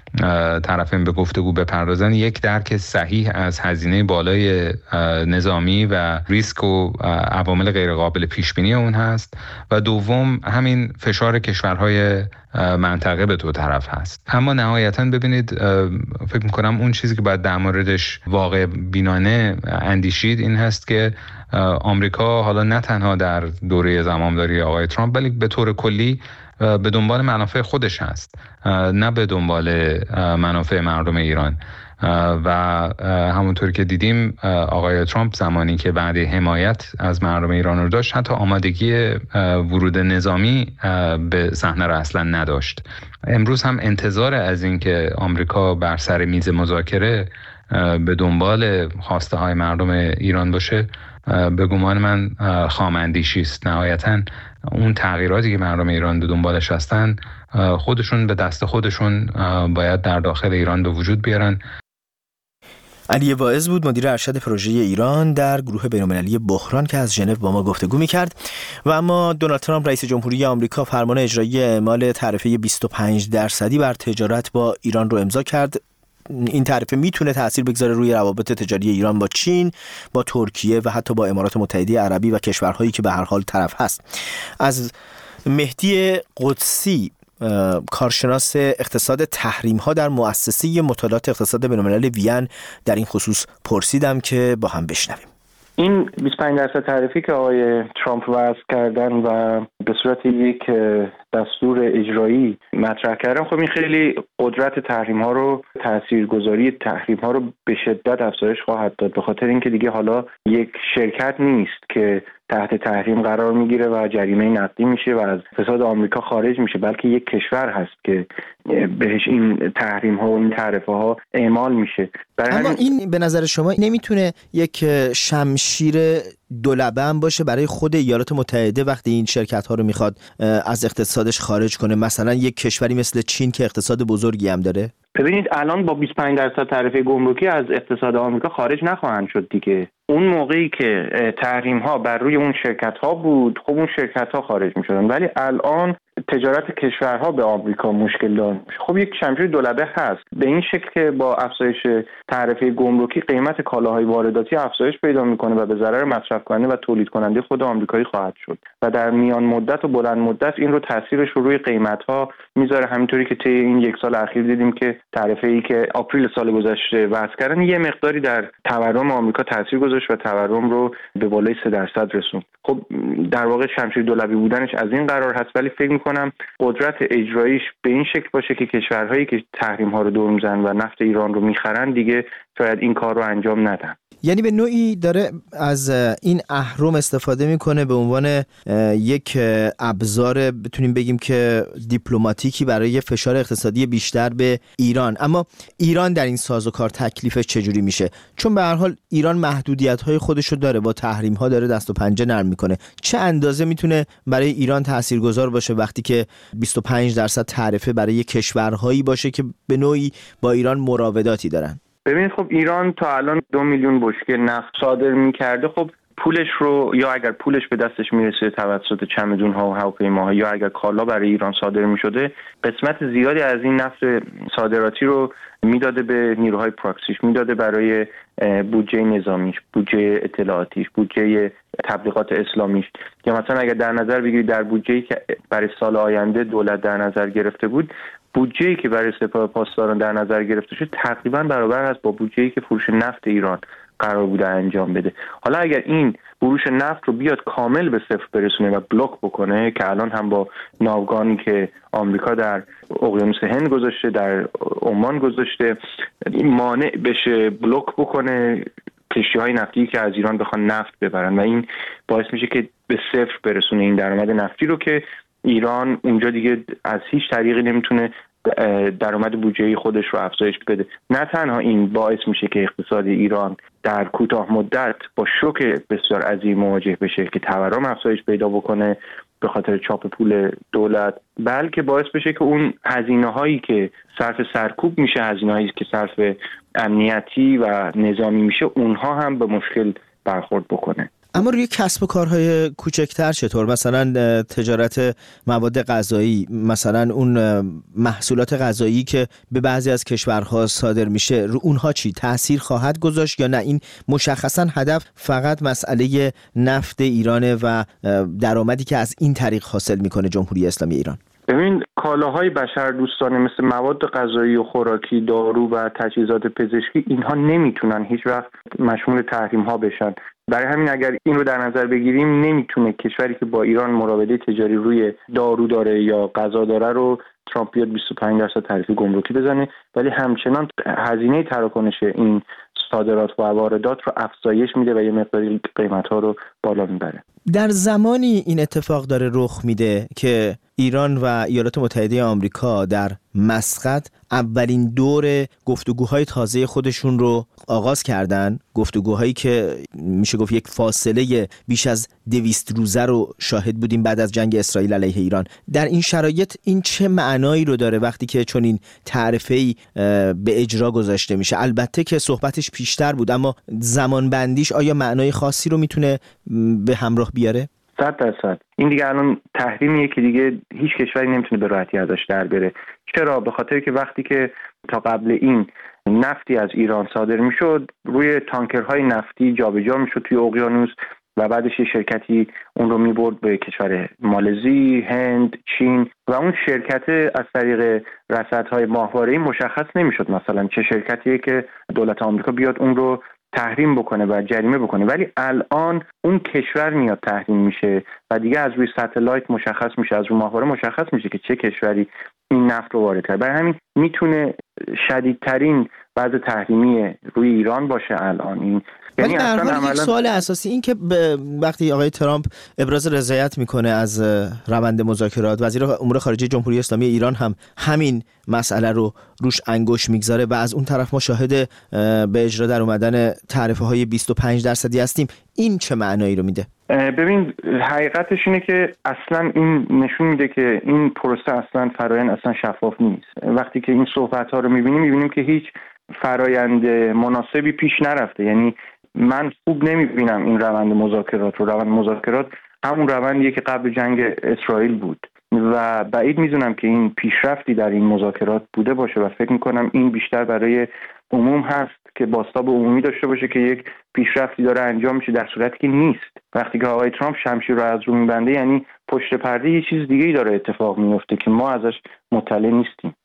طرفین به گفتگو بپردازن، یک درک صحیح از هزینه بالای نظامی و ریسک و عوامل غیرقابل پیش بینی اون هست و دوم همین فشار کشورهای منطقه به دو طرف هست. اما نهایتاً ببینید، فکر می‌کنم اون چیزی که باید در موردش واقع بینانه اندیشید این هست که آمریکا حالا نه تنها در دوره زمامداری آقای ترامپ بلکه به طور کلی به دنبال منافع خودش هست، نه به دنبال منافع مردم ایران. و همونطور که دیدیم آقای ترامپ زمانی که وعده حمایت از مردم ایران رو داشت، حتی آمادگی ورود نظامی به صحنه را اصلا نداشت. امروز هم انتظار از این که آمریکا بر سر میز مذاکره به دنبال خواسته های مردم ایران باشه به گمان من خام‌اندیشی است. نهایتاً اون تغییراتی که مردم ایران به دنبالش هستن خودشون به دست خودشون باید در داخل ایران به وجود بیارن. علی واعظ بود مدیر ارشد پروژه ایران در گروه بین‌المللی بحران که از ژنو با ما گفتگو می‌کرد. و اما دونالد ترامپ رئیس جمهوری آمریکا فرمان اجرایی اعمال تعرفه بیست و پنج درصدی بر تجارت با ایران رو امضا کرد. این تعرفه میتونه تأثیر بگذاره روی روابط تجاری ایران با چین، با ترکیه و حتی با امارات متحده عربی و کشورهایی که به هر حال طرف هست. از مهدی قدسی، کارشناس اقتصاد تحریم ها در مؤسسه مطالعات اقتصاد بین‌الملل وین، در این خصوص پرسیدم که با هم بشنویم. این بیست و پنج درصد تعرفی که آقای ترامپ وضع کردن و به صورت یک دستور اجرایی مطرح کردن، خب این خیلی قدرت تحریم ها رو، تاثیرگذاری تحریم ها رو به شدت افزایش خواهد داد، به خاطر اینکه دیگه حالا یک شرکت نیست که تحت تحریم قرار میگیره و جریمه نقدی میشه و از اقتصاد آمریکا خارج میشه، بلکه یک کشور هست که بهش این تحریم ها و این تعرفه ها اعمال میشه. اما این به نظر شما نمیتونه یک شمشیر دولبه هم باشه برای خود ایالات متحده وقتی این شرکت ها رو میخواد از اقتصادش خارج کنه؟ مثلا یک کشوری مثل چین که اقتصاد بزرگی هم داره. ببینید الان با بیست و پنج درصد تعرفه گمرکی از اقتصاد آمریکا خارج نخواهند شد دیگه. اون موقعی که تحریم ها بر روی اون شرکت ها بود، خب اون شرکت ها خارج می شدن، ولی الان تجارت کشورها به آمریکا مشکل دار میشه. خب یک شمشیر دولبه هست، به این شکل که با افزایش تعرفه گمرکی قیمت کالاهای وارداتی افزایش پیدا میکنه و به ضرر مصرف کننده و تولید کننده خود آمریکایی خواهد شد و در میان مدت و بلند مدت این رو تاثیرش رو روی قیمت ها میذاره. همینطوری که طی این یک سال اخیر دیدیم که تعرفه ای که آپریل سال گذشته وضع کردن یه مقداری در تورم آمریکا تاثیر گذاشت و تورم رو به بالای سه درصد رسوند. خب در واقع شمشیر دولبی بودنش از این قرار هست، ولی فکر می‌کنم قدرت اجراییش به این شکل باشه که کشورهایی که تحریم ها رو دور میزنن و نفت ایران رو میخرن دیگه شاید این کار رو انجام ندن. یعنی به نوعی داره از این اهرم استفاده میکنه به عنوان یک ابزار بتونیم بگیم که دیپلماتیکی برای فشار اقتصادی بیشتر به ایران. اما ایران در این سازوکار تکلیفش چجوری میشه؟ چون به هر حال ایران محدودیت‌های خودشو داره، با تحریم‌ها داره دست و پنجه نرم میکنه. چه اندازه میتونه برای ایران تاثیرگذار باشه وقتی که بیست و پنج درصد تعرفه برای کشورهایی باشه که به نوعی با ایران مراوداتی دارن؟ ببینید خب ایران تا الان دو میلیون بشکه نفت صادر می‌کرده. خب پولش رو یا اگر پولش به دستش میرسه توسط چمدون‌ها و هواپیماها یا اگر کالا برای ایران صادر میشده، قسمت زیادی از این نفت صادراتی رو میداده به نیروهای پراکسیش، میداده برای بودجه نظامیش، بودجه اطلاعاتیش، بودجه تبلیغات اسلامیش. یا مثلا اگر در نظر بگیرید در بودجه‌ای که برای سال آینده دولت در نظر گرفته بود، بودجه‌ای که برای سپاه پاسداران در نظر گرفته شد تقریبا برابر است با بودجه‌ای که فروش نفت ایران قرار بوده انجام بده. حالا اگر این فروش نفت رو بیاد کامل به صفر برسونه و بلوک بکنه، که الان هم با ناوگانی که آمریکا در اقیانوس هند گذاشته، در عمان گذاشته، مانع بشه، بلوک بکنه کشتی‌های نفتی که از ایران بخوان نفت ببرن و این باعث میشه که به صفر برسونه این درآمد نفتی رو که ایران اونجا دیگه از هیچ طریقی نمیتونه درآمد بودجه‌ای خودش رو افزایش بده. نه تنها این باعث میشه که اقتصاد ایران در کوتاه مدت با شوک بسیار عظیم مواجه بشه که تورم افزایش پیدا بکنه به خاطر چاپ پول دولت، بلکه باعث بشه که اون هزینه‌هایی که صرف سرکوب میشه، هزینه‌هایی که صرف امنیتی و نظامی میشه، اونها هم به مشکل برخورد بکنه. اما روی کسب و کارهای کوچکتر چطور؟ مثلا تجارت مواد غذایی، مثلا اون محصولات غذایی که به بعضی از کشورها صادر میشه، رو اونها چی تأثیر خواهد گذاشت یا نه این مشخصا هدف فقط مسئله نفت ایرانه و درآمدی که از این طریق حاصل میکنه جمهوری اسلامی ایران؟ ببین، کالاهای بشردوستانه مثل مواد غذایی و خوراکی، دارو و تجهیزات پزشکی، اینها نمیتونن هیچ وقت مشمول تحریم ها بشن. برای همین اگر این رو در نظر بگیریم، نمیتونه کشوری که با ایران مراوده تجاری روی دارو داره یا غذا داره رو ترامپ بیاد بیست و پنج درصد تعرفه گمرکی بزنه، ولی همچنان هزینه تراکنش این صادرات و واردات رو افزایش میده و یه مقداری قیمت‌ها رو بالا میبره. در زمانی این اتفاق داره رخ میده که ایران و ایالات متحده آمریکا در مسقط اولین دور گفتگوهای تازه خودشون رو آغاز کردن، گفتگوهایی که میشه گفت یک فاصله بیش از دویست روزه رو شاهد بودیم بعد از جنگ اسرائیل علیه ایران. در این شرایط این چه معنایی رو داره وقتی که چون این تعرفه‌ای به اجرا گذاشته میشه؟ البته که صحبتش پیشتر بود، اما زمان بندیش آیا معنای خاصی رو میتونه به همراه بیاره؟ صد درصد. این دیگه الان تحریمیه که دیگه هیچ کشوری نمیتونه به راحتی ازش در بره. چرا؟ به خاطر که وقتی که تا قبل این نفتی از ایران صادر میشد، روی تانکرهای نفتی جابجا میشد توی اقیانوس و بعدش یه شرکتی اون رو میبرد به کشور مالزی، هند، چین و اون شرکت از طریق رصدهای ماهواره‌ای مشخص نمیشد مثلا چه شرکتیه که دولت آمریکا بیاد اون رو تحریم بکنه و جریمه بکنه. ولی الان اون کشور میاد تحریم میشه و دیگه از روی ستلایت مشخص میشه، از روی ماهواره مشخص میشه که چه کشوری این نفت رو وارد کرده. برای همین میتونه شدیدترین وضع تحریمی روی ایران باشه الان. این ولی در حال عملا... یک سوال اساسی این که وقتی آقای ترامپ ابراز رضایت میکنه از روند مذاکرات، وزیر امور خارجه جمهوری اسلامی ایران هم همین مسئله رو روش انگوش میگذاره و از اون طرف ما شاهد به اجرا در اومدن تعرفه های بیست و پنج درصدی هستیم. این چه معنایی رو میده؟ ببین، حقیقتش اینه که اصلا این نشون میده که این پروسه اصلا فرآیند اصلا شفاف نیست. وقتی که این صحبت ها رو میبینیم میبینیم که هیچ فرآیند مناسبی پیش نرفته. یعنی من خوب نمیبینم این روند مذاکرات رو. روند مذاکرات همون روندیه که قبل جنگ اسرائیل بود و بعید میدونم که این پیشرفتی در این مذاکرات بوده باشه و فکر میکنم این بیشتر برای عموم هست که بازتاب عمومی داشته باشه که یک پیشرفتی داره انجام میشه، در صورتی که نیست. وقتی که آقای ترامپ شمشیر رو از رو میبنده، یعنی پشت پرده یه چیز دیگه‌ای داره اتفاق میفته که ما ازش مطلع نیستیم.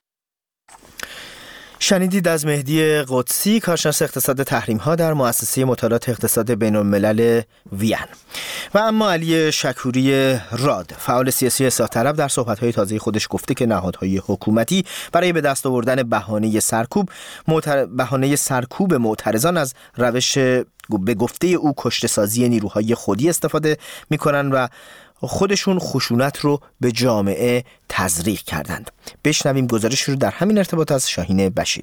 شنیدید از مهدی قدسی، کارشناس اقتصاد تحریم‌ها در مؤسسه مطالعات اقتصاد بین‌الملل وین. و اما علی شکوری راد، فعال سیاسی اصلاح طلب، در صحبت‌های تازه خودش گفته که نهادهای حکومتی برای به دست آوردن بهانه سرکوب معتر... بهانه سرکوب معترضان از روش به گفته او کشته‌سازی نیروهای خودی استفاده می‌کنند و خودشون خشونت رو به جامعه تزریق کردند. بشنویم گزارش رو در همین ارتباط از شاهین بشیری.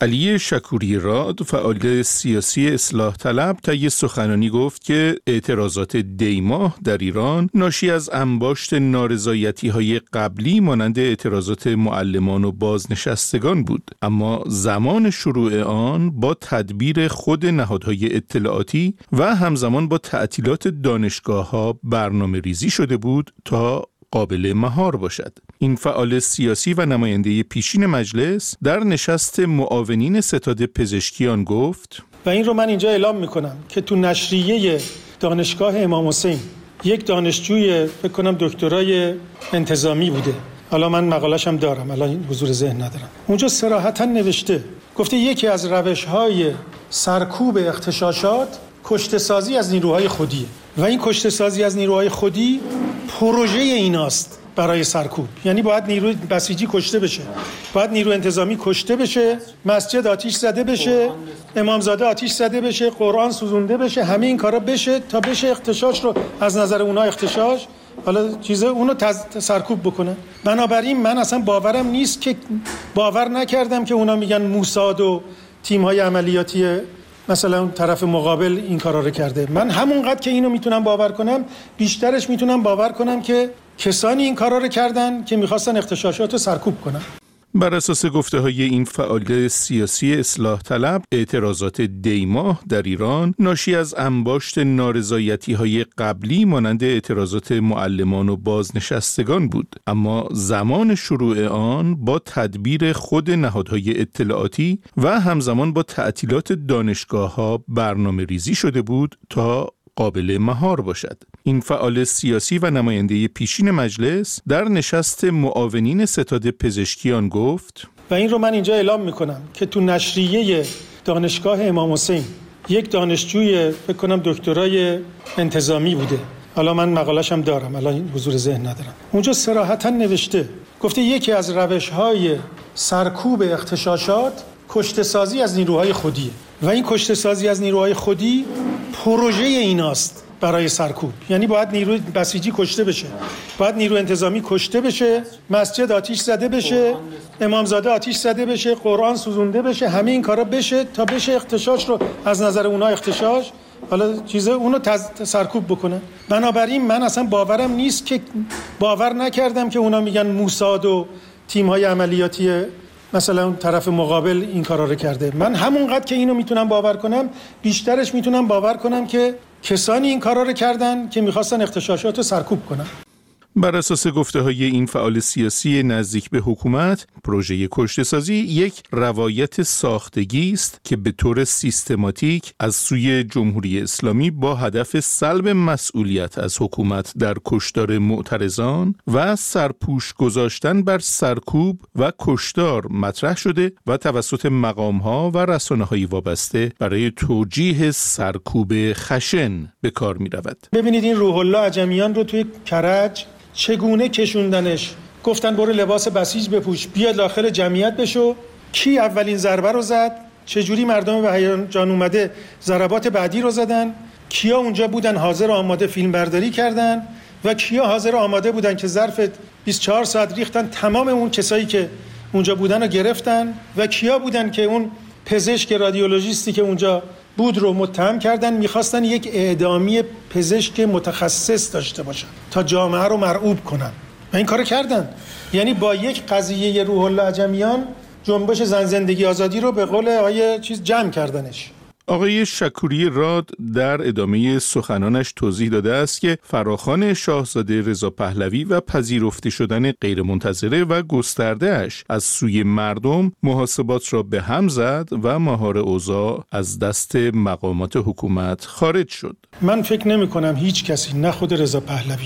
علی شکوری راد، فعال سیاسی اصلاح طلب، طی سخنرانی گفت که اعتراضات دیماه در ایران ناشی از انباشت نارضایتی‌های قبلی مانند اعتراضات معلمان و بازنشستگان بود، اما زمان شروع آن با تدبیر خود نهادهای اطلاعاتی و همزمان با تعطیلات دانشگاه‌ها برنامه ریزی شده بود تا قابل مهار باشد. این فعال سیاسی و نماینده پیشین مجلس در نشست معاونین ستاد پزشکیان گفت و این رو من اینجا اعلام میکنم که تو نشریه دانشگاه امام حسین یک دانشجوی فکر کنم دکترای انتظامی بوده، حالا من مقالش هم دارم، الان حضور ذهن ندارم، اونجا صراحتا نوشته، گفته یکی از روش‌های سرکوب اغتشاشات کشته سازی از نیروهای خودیه و این کشته سازی از نیروهای خودی پروژه ایناست برای سرکوب. یعنی باید نیروی بسیجی کشته بشه، باید نیروی انتظامی کشته بشه، مسجد آتیش زده بشه، امامزاده آتیش زده بشه، قرآن سوزونده بشه، همه این کارا بشه تا بشه اغتشاش رو از نظر اونها اغتشاش حالا چیزه اونو سرکوب بکنه. بنابراین من اصلا باورم نیست که باور نکردم که اونا میگن موساد و تیم‌های عملیاتی مثلا طرف مقابل این کارا رو کرده. من همونقدر که اینو میتونم باور کنم بیشترش میتونم باور کنم که کسانی این کارا رو کردن که میخواستن اغتشاشات رو سرکوب کنن. بر اساس گفته‌های این فعال سیاسی اصلاح طلب، اعتراضات دیماه در ایران ناشی از انباشت نارضایتی‌های قبلی مانند اعتراضات معلمان و بازنشستگان بود، اما زمان شروع آن با تدبیر خود نهادهای اطلاعاتی و همزمان با تعطیلات دانشگاه‌ها برنامه ریزی شده بود تا قابل مهار باشد. این فعال سیاسی و نماینده پیشین مجلس در نشست معاونین ستاد پزشکیان گفت و این رو من اینجا اعلام میکنم که تو نشریه دانشگاه امام حسین یک دانشجوی فکر کنم دکترای انتظامی بوده، حالا من مقالش هم دارم، الان حضور ذهن ندارم، اونجا صراحتا نوشته، گفته یکی از روش‌های سرکوب اغتشاشات کشته سازی از نیروهای خودیه و این کشته سازی از نیروهای خودی پروژه ایناست برای سرکوب. یعنی باید نیروی بسیجی کشته بشه، باید نیروی انتظامی کشته بشه، مسجد آتیش زده بشه، امامزاده آتیش زده بشه، قرآن سوزونده بشه، همه این کارا بشه تا بشه اغتشاش رو از نظر اونها اغتشاش حالا چیزه اونو سرکوب بکنه. بنابراین من اصلا باورم نیست که باور نکردم که اونا میگن موساد و تیم‌های عملیاتی مثلا اون طرف مقابل این کارا رو کرده. من همونقدر که اینو میتونم باور کنم بیشترش میتونم باور کنم که کسانی این کارا رو کردن که میخواستن اغتشاشات رو سرکوب کنن. بر اساس گفته‌های این فعال سیاسی نزدیک به حکومت، پروژه کشته‌سازی یک روایت ساختگی است که به طور سیستماتیک از سوی جمهوری اسلامی با هدف سلب مسئولیت از حکومت در کشتار معترضان و سرپوش گذاشتن بر سرکوب و کشتار مطرح شده و توسط مقام‌ها و رسانه‌های وابسته برای توجیه سرکوب خشن به کار می‌رود. ببینید این روح الله عجمیان رو توی کرج چگونه کشوندنش، گفتن برو لباس بسیج بپوش بیا داخل جمعیت بشو، کی اولین ضربه رو زد، چجوری مردم به هیجان اومده ضربات بعدی رو زدن، کیا اونجا بودن حاضر آماده فیلم برداری کردن و کیا حاضر آماده بودن که ظرف بیست و چهار ساعت ریختن تمام اون کسایی که اونجا بودن رو گرفتن و کیا بودن که اون پزشک رادیولوژیستی که اونجا بود رو متهم کردن، میخواستن یک اعدامی پزشک متخصص داشته باشن تا جامعه رو مرعوب کنن و این کارو کردن. یعنی با یک قضیه روح الله عجمیان جنبش زن زندگی آزادی رو به قول آیه چیز جمع کردنش. آقای شکوری راد در ادامه سخنانش توضیح داده است که فراخوان شاهزاده رضا پهلوی و پذیرفته شدن غیرمنتظره و گسترده‌اش از سوی مردم محاسبات را به هم زد و مهار اوضاع از دست مقامات حکومت خارج شد. من فکر نمی کنم هیچ کسی، نه خود رضا پهلوی،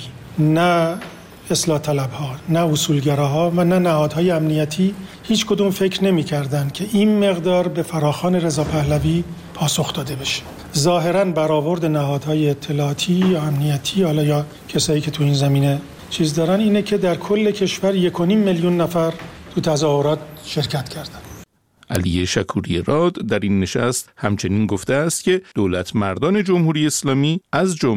نه اصلاح طلبها، نه اصولگراها و نه نهادهای امنیتی هیچ کدوم فکر نمی کردن که این مقدار به فراخوان رضا پهلوی پاسخ داده بشه. ظاهراً برآورد نهادهای اطلاعاتی یا امنیتی حالا یا کسایی که تو این زمینه چیز دارن اینه که در کل کشور یک و نیم میلیون نفر تو تظاهرات شرکت کردن. علی شکوری راد در این نشست همچنین گفته است که دولت مردان جمهوری اسلامی از جمله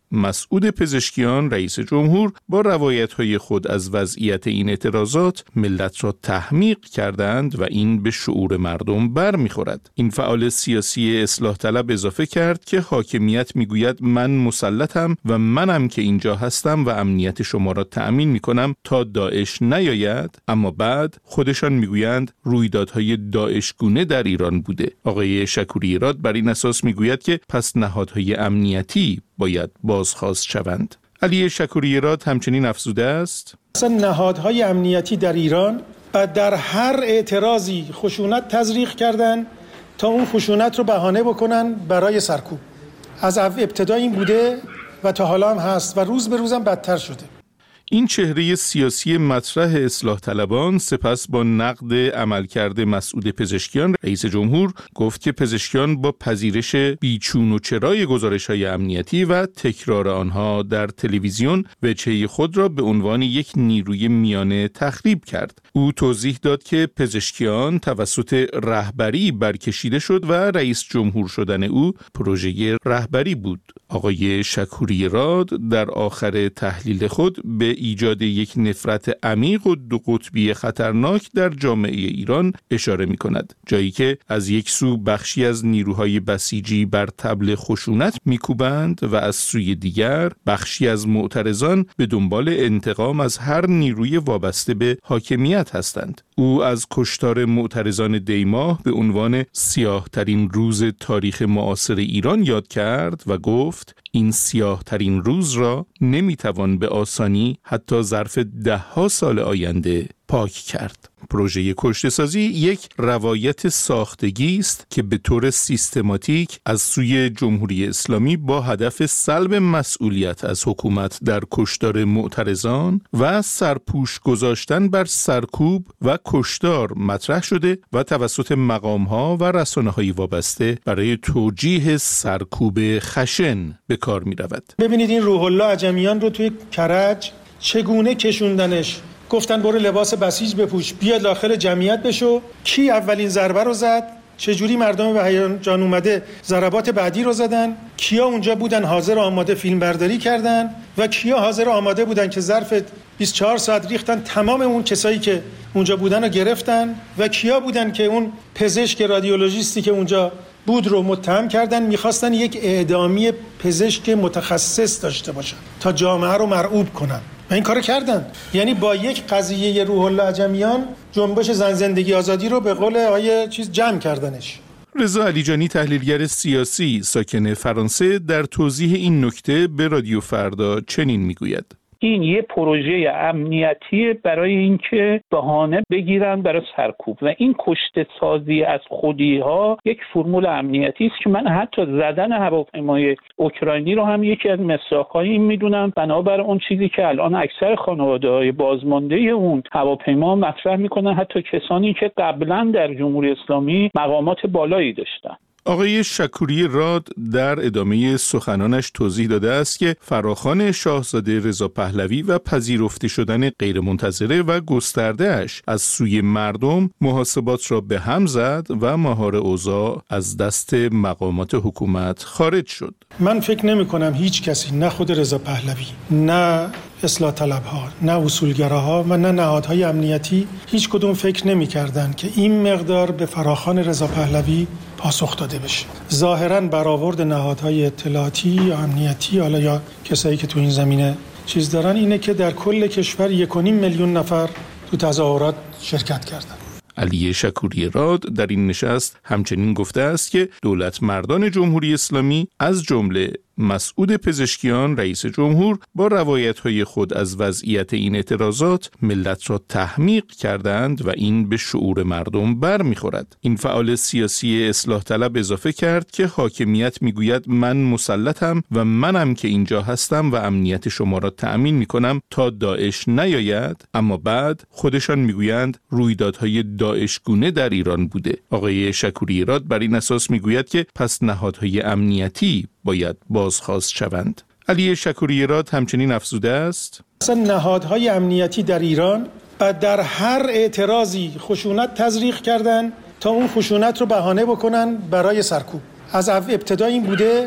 مسعود پزشکیان رئیس جمهور با روایت‌های خود از وضعیت این اعتراضات ملت را تحمیق کردند و این به شعور مردم برمیخورد. این فعال سیاسی اصلاح طلب اضافه کرد که حاکمیت میگوید من مسلطم و منم که اینجا هستم و امنیت شما را تأمین میکنم تا داعش نیاید، اما بعد خودشان میگویند رویدادهای داعش گونه در ایران بوده. آقای شکوری راد بر این اساس میگوید که پس نهادهای امنیتی باید بازخواست شوند. علی شکوری راد همچنین افزوده است: اصلا نهادهای امنیتی در ایران بعد در هر اعتراضی خشونت تزریق کردن تا اون خشونت رو بهانه بکنن برای سرکوب. از ابتدا این بوده و تا حالا هم هست و روز به روزم بدتر شده. این چهره سیاسی مطرح اصلاح طلبان سپس با نقد عملکرد مسعود پزشکیان رئیس جمهور گفت که پزشکیان با پذیرش بیچون و چرای گزارش‌های امنیتی و تکرار آنها در تلویزیون وجهه خود را به عنوان یک نیروی میانه تخریب کرد. او توضیح داد که پزشکیان توسط رهبری برکشیده شد و رئیس جمهور شدن او پروژه رهبری بود. آقای شکوری راد در آخر تحلیل خود به ایجاد یک نفرت عمیق و دو قطبی خطرناک در جامعه ایران اشاره می کند. جایی که از یک سو بخشی از نیروهای بسیجی بر طبل خشونت می کوبند و از سوی دیگر بخشی از معترضان به دنبال انتقام از هر نیروی وابسته به حاکمیت هستند. او از کشتار معترضان دیماه به عنوان سیاه ترین روز تاریخ معاصر ایران یاد کرد و گفت این سیاه ترین روز را نمیتوان به آسانی حتی ظرف ده ها سال آینده پاک کرد. پروژه کشته‌سازی یک روایت ساختگی است که به طور سیستماتیک از سوی جمهوری اسلامی با هدف سلب مسئولیت از حکومت در کشتار معترضان و سرپوش گذاشتن بر سرکوب و کشتار مطرح شده و توسط مقام‌ها و رسانه‌های وابسته برای توجیه سرکوب خشن به کار می‌رود. ببینید این روح الله عجمیان رو توی کرج چگونه کشوندنش، گفتن برو لباس بسیج بپوش بیا داخل جمعیت بشو. کی اولین ضربه رو زد؟ چجوری مردم به هیجان اومده ضربات بعدی رو زدن؟ کیا اونجا بودن حاضر آماده فیلم برداری کردن و کیا حاضر آماده بودن که ظرف بیست و چهار ساعت ریختن تمام اون کسایی که اونجا بودن رو گرفتن و کیا بودن که اون پزشک رادیولوژیستی که اونجا بود رو متهم کردن، میخواستن یک اعدامی پزشک متخصص داشته باشن تا جامعه رو مرعوب کنن و این کارو کردن. یعنی با یک قضیه روح الله عجمیان جنبش زن زندگی آزادی رو به قول آیه چیز جمع کردنش. رضا علیجانی تحلیلگر سیاسی ساکن فرانسه در توضیح این نکته به رادیو فردا چنین میگوید: این یه پروژه امنیتی برای اینکه بهانه بگیرن برای سرکوب و این کشته سازی از خودی ها یک فرمول امنیتی است که من حتی زدن هواپیمای اوکراینی رو هم یکی از مساق‌های این میدونم، بنابر اون چیزی که الان اکثر خانواده‌های بازمانده اون هواپیما مطرح میکنن، حتی کسانی که قبلا در جمهوری اسلامی مقامات بالایی داشتن. آقای شکوری راد در ادامه سخنانش توضیح داده است که فراخوان شاهزاده رضا پهلوی و پذیرفته شدن غیرمنتظره و گسترده‌اش از سوی مردم محاسبات را به هم زد و مهار اوضاع از دست مقامات حکومت خارج شد. من فکر نمی کنم هیچ کسی، نه خود رضا پهلوی، نه اصلاح طلب‌ها، نه اصولگراها و نه نهادهای امنیتی هیچ کدوم فکر نمی کردن که این مقدار به فراخوان رضا پهلوی پاسخ داده بشه. ظاهراً برآورد نهادهای اطلاعاتی یا امنیتی حالا یا کسایی که تو این زمینه چیز دارن اینه که در کل کشور یک و نیم میلیون نفر تو تظاهرات شرکت کردن. علی شکوری راد در این نشست همچنین گفته است که دولت مردان جمهوری اسلامی از جمله مسعود پزشکیان رئیس جمهور با روایت‌های خود از وضعیت این اعتراضات ملت را تحمیق کردند و این به شعور مردم برمیخورد. این فعال سیاسی اصلاح طلب اضافه کرد که حاکمیت میگوید من مسلطم و منم که اینجا هستم و امنیت شما را تأمین میکنم تا داعش نیاید، اما بعد خودشان میگویند رویدادهای داعش گونه در ایران بوده. آقای شکوری راد بر این اساس میگوید که پس نهادهای امنیتی باید بازخواست شوند. علی شکوری راد همچنین افزوده است: اصلا نهادهای امنیتی در ایران بعد در هر اعتراضی خشونت تزریق کردن تا اون خشونت رو بهانه بکنن برای سرکوب. از ابتدا این بوده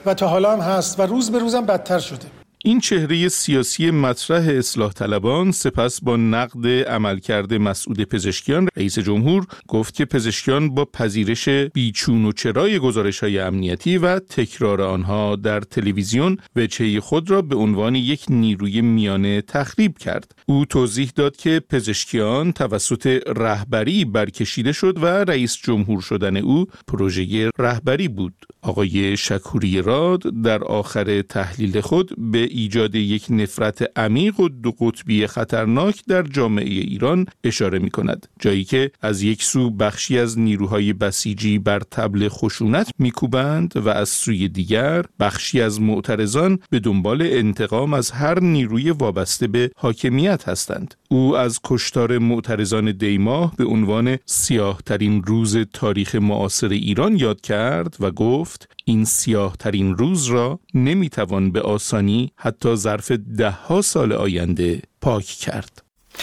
و تا حالا هم هست و روز به روزم بدتر شده. این چهره سیاسی مطرح اصلاح طلبان سپس با نقد عملکرد مسعود پزشکیان رئیس جمهور گفت که پزشکیان با پذیرش بیچون و چرای گزارش‌های امنیتی و تکرار آنها در تلویزیون وجهه خود را به عنوان یک نیروی میانه تخریب کرد. او توضیح داد که پزشکیان توسط رهبری برکشیده شد و رئیس جمهور شدن او پروژه رهبری بود. آقای شکوری راد در آخر تحلیل خود به ایجاد یک نفرت عمیق و دو قطبی خطرناک در جامعه ایران اشاره می کند، جایی که از یک سو بخشی از نیروهای بسیجی بر طبل خشونت میکوبند و از سوی دیگر بخشی از معترضان به دنبال انتقام از هر نیروی وابسته به حاکمیت هستند. او از کشتار معترضان دیماه به عنوان سیاه ترین روز تاریخ معاصر ایران یاد کرد و گفت این سیاه ترین روز را نمیتوان به آسانی حتی ظرف ده ها سال آینده پاک کرد.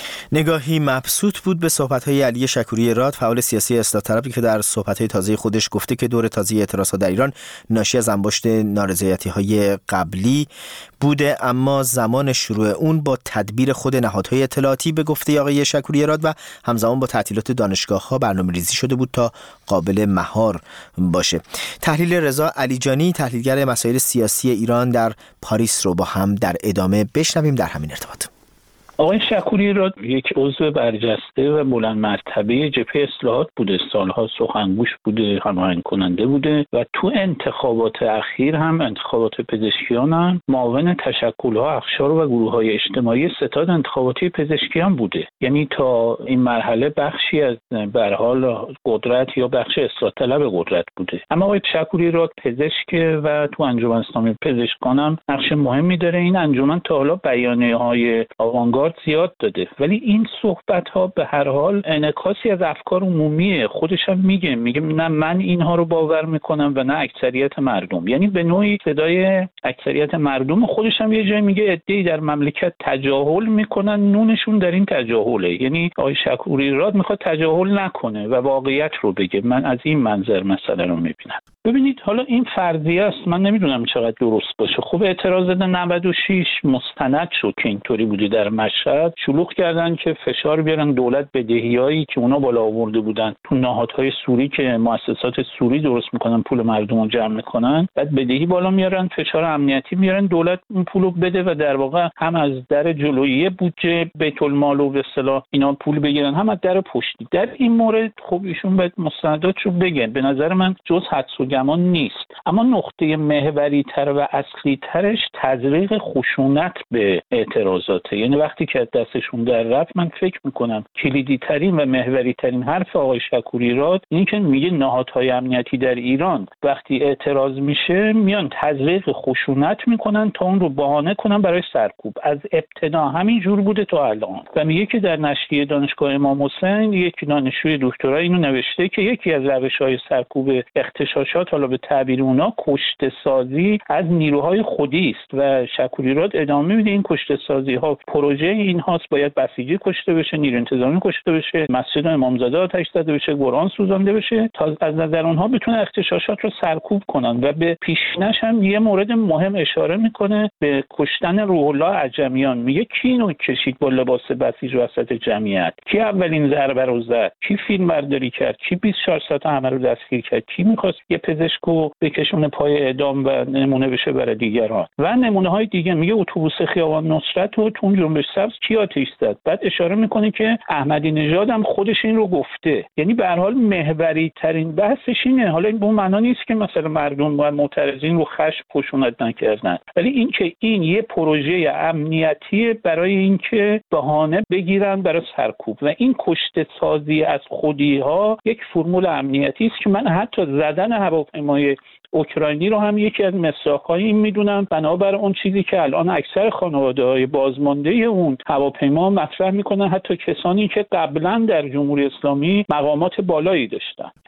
نگاهی مبسوط بود به صحبت‌های علی شکوری راد، فعال سیاسی اصلاح طلبی که در صحبت‌های تازه خودش گفته که دور تازه اعتراضات در ایران ناشی از انباشت نارضایتی‌های قبلی بوده، اما زمان شروع اون با تدبیر خود نهادهای اطلاعاتی به گفته آقای شکوری راد و همزمان با تعطیلات دانشگاه‌ها برنامه‌ریزی شده بود تا قابل مهار باشه. تحلیل رضا علیجانی، تحلیلگر مسائل سیاسی ایران در پاریس، رو با هم در ادامه بشنویم در همین ارتباط. آقای شکوری راد یک عضو برجسته و بلند مرتبه جبهه اصلاحات بوده، سالها سخنگوش بوده، هماهنگ کننده بوده و تو انتخابات اخیر هم انتخابات پزشکیان هم معاون تشکل‌ها، اقشار و گروه‌های اجتماعی ستاد انتخاباتی پزشکیان بوده. یعنی تا این مرحله بخشی از به هر حال قدرت یا بخش اصلاح طلب قدرت بوده. اما آقای شکوری راد پزشک و تو انجمن اسلامی پزشکان هم نقش مهمی داره. این انجمن تا حالا بیانیه‌های آوانگارد زیاد داده، ولی این صحبت ها به هر حال انعکاسی از افکار عمومیه. خودش هم میگه میگه نه من اینها رو باور میکنم و نه اکثریت مردم. یعنی به نوعی صدای اکثریت مردم. خودش هم یه جایی میگه عده‌ای در مملکت تجاهل میکنن، نونشون در این تجاهله. یعنی آقای شکوری راد میخواد تجاهل نکنه و واقعیت رو بگه. من از این منظر مسئله رو میبینم. ببینید حالا این فرضیه است، من نمیدونم چقدر درست باشه. خب اعتراضات نود و شش مستند شد که اینطوری بوده، در مشهد شلوغ کردن که فشار بیارن دولت بدهیایی که اونا بالا آورده بودن تو نهادهای سوری که مؤسسات سوری درست میکنن پول مردم رو جمع میکنن، بعد بدهی بالا میارن، فشار امنیتی میارن دولت اون پولو بده و در واقع هم از در جلویی بودجه بیت المال و به اصطلاح اینا پول بگیرن، هم از در پشتی. در این مورد خب ایشون باید مستنداتشو بگن. به نظر من جز حدس و گمان نیست. اما نقطه محوری تر و اصلی ترش تزریق خشونت به اعتراضاته. یعنی وقتی که دستشون در رفت، من فکر میکنم کلیدی ترین و محوری ترین حرف آقای شکوری راد اینه که میگه نهادهای امنیتی در ایران وقتی اعتراض میشه میان تزریق خشونت میکنن تا اون رو بهانه کنن برای سرکوب. از ابتدا همین جور بوده تا الان. و میگه که در نشریه دانشگاه امام حسین یک دانشجوی دکترا اینو نوشته که یکی از روش‌های سرکوب اغتشاشات، حالا به تعبیر اونا، کشته سازی از نیروهای خودی است. و شکوری راد ادامه میده این کشته سازی ها پروژه این هاست، باید بسیجی کشته بشه، نیروی انتظامی کشته بشه، مسجد امامزاده آتش زده بشه، قرآن سوزانده بشه تا از نظر اونها بتونه اغتشاشات رو سرکوب کنن. و به پیشینش هم یه مورد مهم اشاره میکنه به کشتن روح الله عجمیان. میگه کی اینو کشید با لباس بسیج وسط جمعیت؟ کی اولین ضربه رو زد؟ کی فیلم برداری کرد؟ کی بیست و چهار ساعت همه رو دستگیر کرد؟ کی میخواست یه پزشکو بکشونه پای اعدام و نمونه بشه برای دیگران؟ و نمونه های دیگه میگه اتوبوس خیابان نصرت و تون جنبش سبز کی آتش زد؟ بعد اشاره میکنه که احمدی نژاد هم خودش این رو گفته. یعنی به هر حال محوری ترین بحثش اینه. حالا این به اون معنا نیست که مثلا مردم و معترضین رو خشم خشونت نکردن، ولی این که این یه پروژه امنیتی برای اینکه بهانه بگیرن برای سرکوب و این کشته سازی از خودی ها یک فرمول امنیتی است که من حتی زدن هواپیمای اوکراینی رو هم یکی از مصداق‌های این میدونم، بنابر اون چیزی که الان اکثر خانواده‌های بازمانده اون هواپیما مطرح میکنن، حتی کسانی که قبلا در جمهوری اسلامی مقامات بالایی داشتن.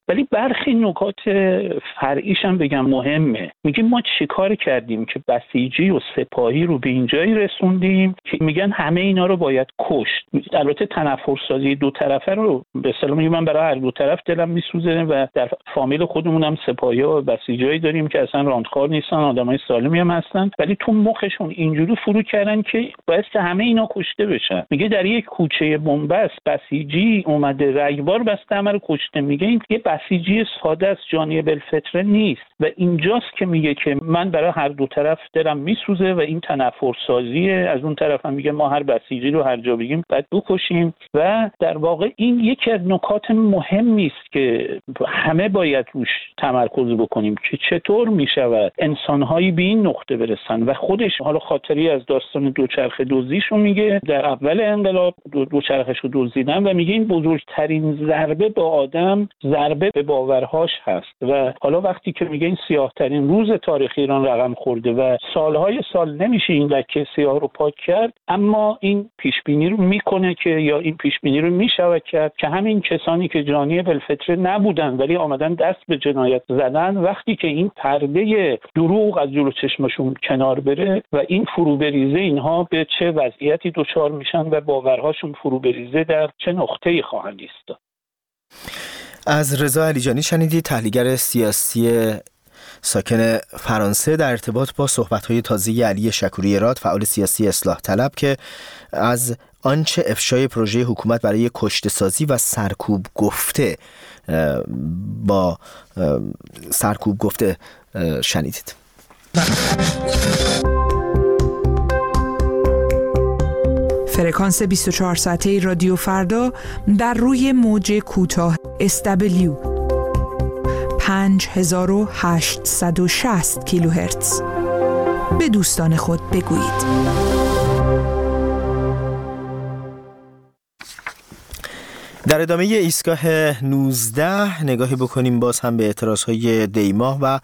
ولی برخی نکات فرعیش هم بگم مهمه. میگیم ما چه کار کردیم که بسیجی و سپاهی رو به اینجایی رسوندیم که میگن همه اینا رو باید کشت. البته تنفرسازی دو طرفه رو به اصطلاح میگم من برای هر دو طرف دلم میسوزه و در فامیل خودمون هم سپاهی و بسیجایی داریم که اصلا راندخوار نیستن، آدمای سالمی هم هستن، ولی تو مخشون اینجوری فرو کردن که باعث همه اینا کشته بشن. میگه در یک کوچه بنبست بسیجی اومده رگبار بسته همه رو کشته. میگه این یه بسیجی ساده است، جانی بالفطره نیست و اینجاست که میگه که من برای هر دو طرف دلم میسوزه و این تنفرسازیه. از اون طرف هم میگه ما هر بسیجی رو هر جا بگیم باید بکشیم و در واقع این یکی از نکات مهمی است که همه باید روش تمرکز بکنیم که چطور میشود انسان‌هایی به این نقطه برسن. و خودش حالا خاطری از داستان دوچرخه دزدیشو میگه، در اول انقلاب دو دوچرخه‌شو دزدیدن و میگه این بزرگترین ضربه به آدم ضربه به باورهاش هست. و حالا وقتی که میگه این سیاه‌ترین روز تاریخ ایران رقم خورده و سالهای سال نمیشه این لکه سیاه رو پاک کرد، اما این پیشبینی رو میکنه که یا این پیشبینی رو میشود کرد که همین کسانی که جانی بالفطره نبودن ولی آمدن دست به جنایت زدن، وقتی که این پرده دروغ از جلو چشمشون کنار بره و این فرو بریزه اینها به چه وضعیتی دچار میشن و باورهاشون فرو بریزه در چه نقطه‌ای خواهند ایستاد. از رضا علیجانی شنیدید، تحلیلگر سیاسی ساکن فرانسه در ارتباط با صحبت‌های تازه علی شکوری راد، فعال سیاسی اصلاح طلب، که از آنچه افشای پروژه حکومت برای کشته سازی و سرکوب گفته با سرکوب گفته شنیدید. فرکانس بیست و چهار ساعته رادیو فردا در روی موج کوتاه اس دبلیو پنج هزار و هشتصد و شصت کیلوهرتز. به دوستان خود بگویید. در ادامه ایستگاه نوزده نگاهی بکنیم باز هم به اعتراضهای دیماه و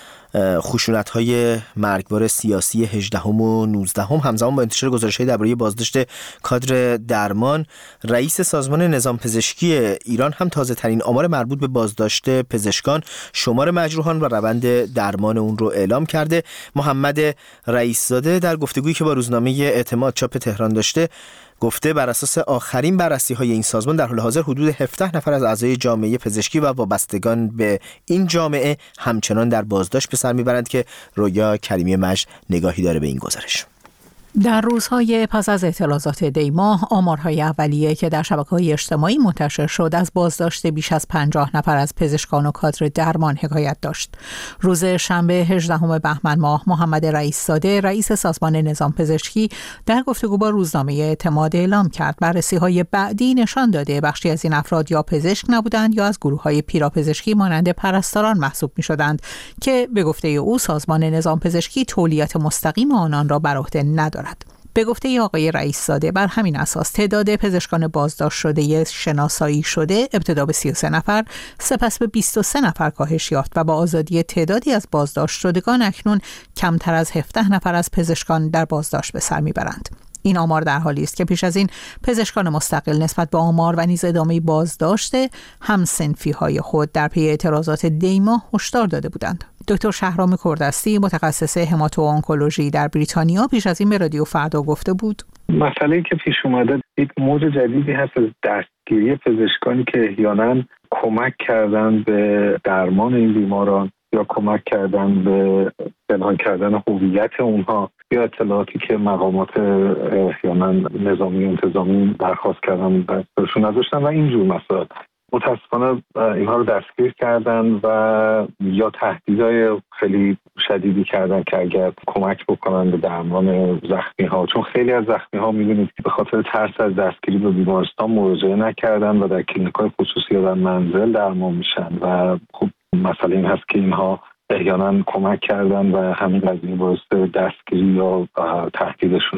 خشونت‌های مرگبار سیاسی هجدهم و نوزدهم. همزمان با انتشار گزارش‌های درباره بازداشت کادر درمان، رئیس سازمان نظام پزشکی ایران هم تازه‌ترین آمار مربوط به بازداشت پزشکان، شمار مجروحان و روند درمان اون رو اعلام کرده. محمد رئیس‌زاده در گفتگویی که با روزنامه اعتماد چاپ تهران داشته گفته بر اساس آخرین بررسی‌های این سازمان در حال حاضر حدود هفده نفر از اعضای جامعه پزشکی و وابستگان به این جامعه همچنان در بازداشت به سر میبرند که رویا کریمی مجد نگاهی داره به این گزارش. در روزهای پس از اعتراضات دیماه، آمارهای اولیه که در شبکه‌های اجتماعی منتشر شد از بازداشت بیش از پنجاه نفر از پزشکان و کادر درمان حکایت داشت. روز شنبه هجدهم بهمن ماه، محمد رئیس‌زاده، رئیس سازمان نظام پزشکی، در گفتگو با روزنامه اعتماد اعلام کرد بررسی‌های بعدی نشان داده بخشی از این افراد یا پزشک نبودند یا از گروه‌های پیراپزشکی مانند پرستاران محسوب می‌شدند که به گفته او سازمان نظام پزشکی تولیت مستقیم آنان را بر عهده ندارد. به گفته آقای رئیس‌زاده بر همین اساس تعداد پزشکان بازداشت شده شناسایی شده ابتدا به سی و سه نفر، سپس به بیست و سه نفر کاهش یافت و با آزادی تعدادی از بازداشت شدگان اکنون کمتر از هفده نفر از پزشکان در بازداشت به سر میبرند. این آمار در حالی است که پیش از این پزشکان مستقل نسبت به آمار و نیز ادامه بازداشت هم‌صنفی‌های خود در پی اعتراضات دیماه هشدار داده بودند. دکتر شهرام کردستی، متخصص هماتو-آنکولوژی در بریتانیا، پیش از این به رادیو فردا گفته بود مسئله‌ای که پیش اومده یک موج جدیدی هست از دستگیری پزشکانی که احیانا کمک کردن به درمان این بیماران یا کمک کردن به پنهان کردن هویت اونها یا اطلاعاتی که مقامات احیانا نظامی و انتظامی درخواست کردن برشون نداشتن و اینجور مسائل. متاسفانه اینها رو دستگیر کردن و یا تهدیدهای خیلی شدیدی کردن که اگر کمک بکنن به درمان زخمی ها، چون خیلی از زخمی ها می‌بینید به خاطر ترس از دستگیری به بیمارستان مراجعه نکردن و در کلینیک‌های خصوصی یا در منزل درمان میشن و خب مسئله این هست که اینها احیانا کمک کردن و همین قضیه باعث دستگیری یا تهدیدشون شده.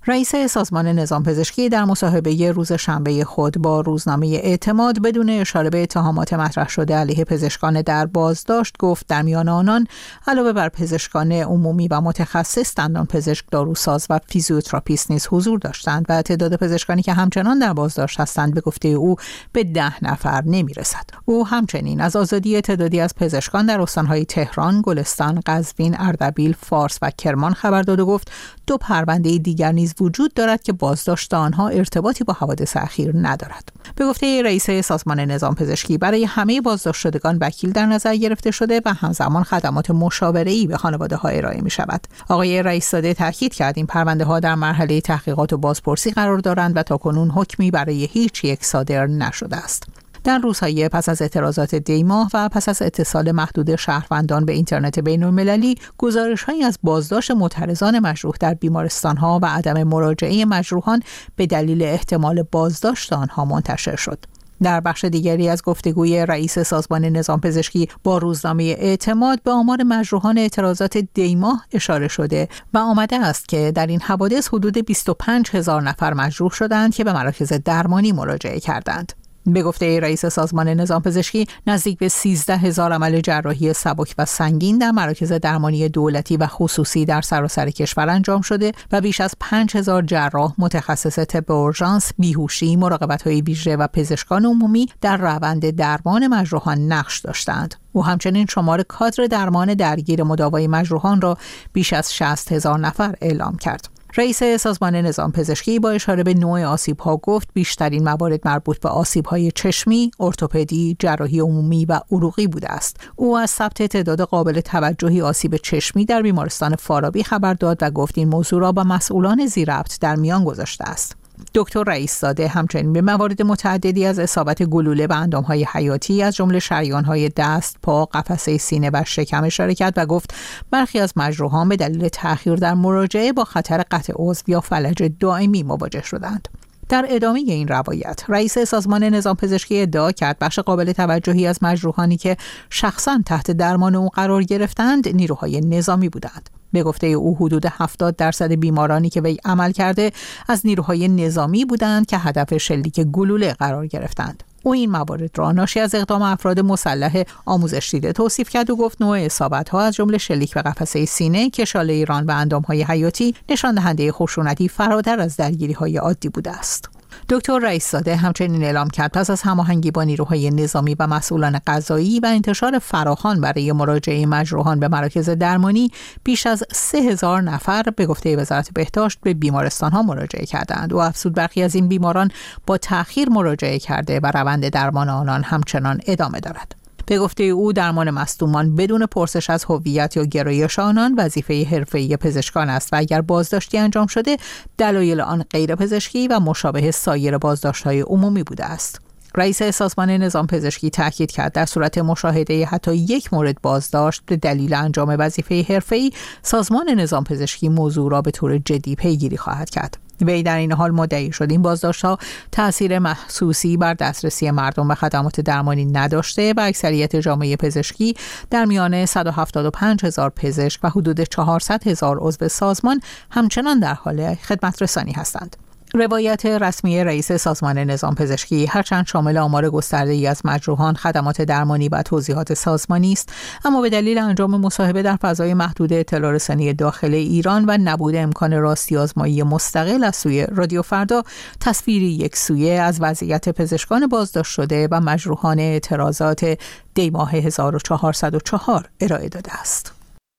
رئیس سازمان نظام پزشکی در مصاحبه روز شنبه خود با روزنامه اعتماد بدون اشاره به اتهامات مطرح شده علیه پزشکان در بازداشت گفت در میان آنان علاوه بر پزشکان عمومی و متخصص دندان پزشک، داروساز و فیزیوتراپیست نیز حضور داشتند و تعداد پزشکانی که همچنان در بازداشت هستند به گفته او به ده نفر نمی‌رسد. او همچنین از آزادی تعدادی از پزشکان در استان‌های تهران، گلستان، قزوین، اردبیل، فارس و کرمان خبر داد و گفت دو پرونده دیگر نیز وجود دارد که بازداشت آنها ارتباطی با حوادث اخیر ندارد. به گفته رئیس سازمان نظام پزشکی برای همه بازداشت شدگان وکیل در نظر گرفته شده و همزمان خدمات مشاوره‌ای به خانواده‌ها ارائه می‌شود. آقای رئیس‌زاده تاکید کرد این پرونده‌ها در مرحله تحقیقات و بازپرسی قرار دارند و تاکنون حکمی برای هیچ یک صادر نشده است. در روزهای پس از اعتراضات دی‌ماه و پس از اتصال محدود شهروندان به اینترنت بین‌المللی، گزارش‌هایی از بازداشت معترضان مجروح در بیمارستان‌ها و عدم مراجعه مجروحان به دلیل احتمال بازداشت آنها منتشر شد. در بخش دیگری از گفتگوی رئیس سازمان نظام پزشکی با روزنامه اعتماد به آمار مجروحان اعتراضات دی‌ماه اشاره شده و آمده است که در این حوادث حدود بیست و پنج هزار نفر مجروح شدند که به مراکز درمانی مراجعه کردند. به گفته رئیس سازمان نظام پزشکی نزدیک به سیزده هزار عمل جراحی سبک و سنگین در مراکز درمانی دولتی و خصوصی در سراسر کشور انجام شده و بیش از پنج هزار جراح، متخصص طب اورژانس، بیهوشی، مراقبت‌های ویژه و پزشکان عمومی در روند درمان مجروحان نقش داشتند. او همچنین شمار کادر درمان درگیر مداوای مجروحان را بیش از شصت هزار نفر اعلام کرد. رئیس سازمان نظام پزشکی با اشاره به نوع آسیب‌ها گفت بیشترین موارد مربوط به آسیب‌های چشمی، ارتوپدی، جراحی عمومی و عروقی بوده است. او از ثبت تعداد قابل توجهی آسیب چشمی در بیمارستان فارابی خبر داد و گفت این موضوع را با مسئولان ذی‌ربط در میان گذاشته است. دکتر رئیس‌زاده همچنین به موارد متعددی از اصابت گلوله به اندام‌های حیاتی از جمله شریان‌های دست، پا، قفسه سینه و شکم اشاره کرد و گفت برخی از مجروحان به دلیل تأخیر در مراجعه با خطر قطع عضو یا فلج دائمی مواجه شدند. در ادامه این روایت رئیس سازمان نظام پزشکی ادعا کرد بخش قابل توجهی از مجروحانی که شخصاً تحت درمان او قرار گرفتند نیروهای نظامی بودند. به گفته او حدود هفتاد درصد بیمارانی که وی عمل کرده از نیروهای نظامی بودند که هدف شلیک گلوله قرار گرفتند. او این موارد را ناشی از اقدام افراد مسلح آموزش دیده توصیف کرد و گفت نوع اصابت‌ها از جمله شلیک به قفسه سینه، کشاله ایران و اندام‌های حیاتی نشان دهنده خشونتی فراتر از درگیری‌های عادی بوده است. دکتر رئیس‌زاده همچنین اعلام کرد پس از هماهنگی با نیروهای نظامی و مسئولان قضایی و انتشار فراخوان برای مراجعه مجروحان به مراکز درمانی، بیش از سه هزار نفر به گفته وزارت بهداشت به بیمارستان‌ها مراجعه کردند و افزود برخی از این بیماران با تأخیر مراجعه کرده و روند درمان آنان همچنان ادامه دارد. به گفته او درمان مصدومان بدون پرسش از هویت یا گرایش آنان وظیفه حرفه‌ای پزشکان است و اگر بازداشتی انجام شده دلایل آن غیر پزشکی و مشابه سایر بازداشت‌های عمومی بوده است. رئیس سازمان نظام پزشکی تاکید کرد در صورت مشاهده حتی یک مورد بازداشت به دلیل انجام وظیفه حرفه‌ای، سازمان نظام پزشکی موضوع را به طور جدی پیگیری خواهد کرد. وی در این حال مدعی شد این بازداشت‌ها تأثیر محسوسی بر دسترسی مردم به خدمات درمانی نداشته و اکثریت جامعه پزشکی در میان صد و هفتاد و پنج هزار پزشک و حدود چهارصد هزار عضو سازمان همچنان در حال خدمت رسانی هستند. روایت رسمی رئیس سازمان نظام پزشکی هرچند شامل آمار گسترده‌ای از مجروحان، خدمات درمانی و توضیحات سازمانی است، اما به دلیل انجام مصاحبه در فضای محدود اطلاع رسانی داخل ایران و نبود امکان راستی آزمایی مستقل از سوی رادیو فردا، تصویری یکسویه از وضعیت پزشکان بازداشت شده و مجروحان اعتراضات دی‌ماه هزار و چهارصد و چهار ارائه داده است.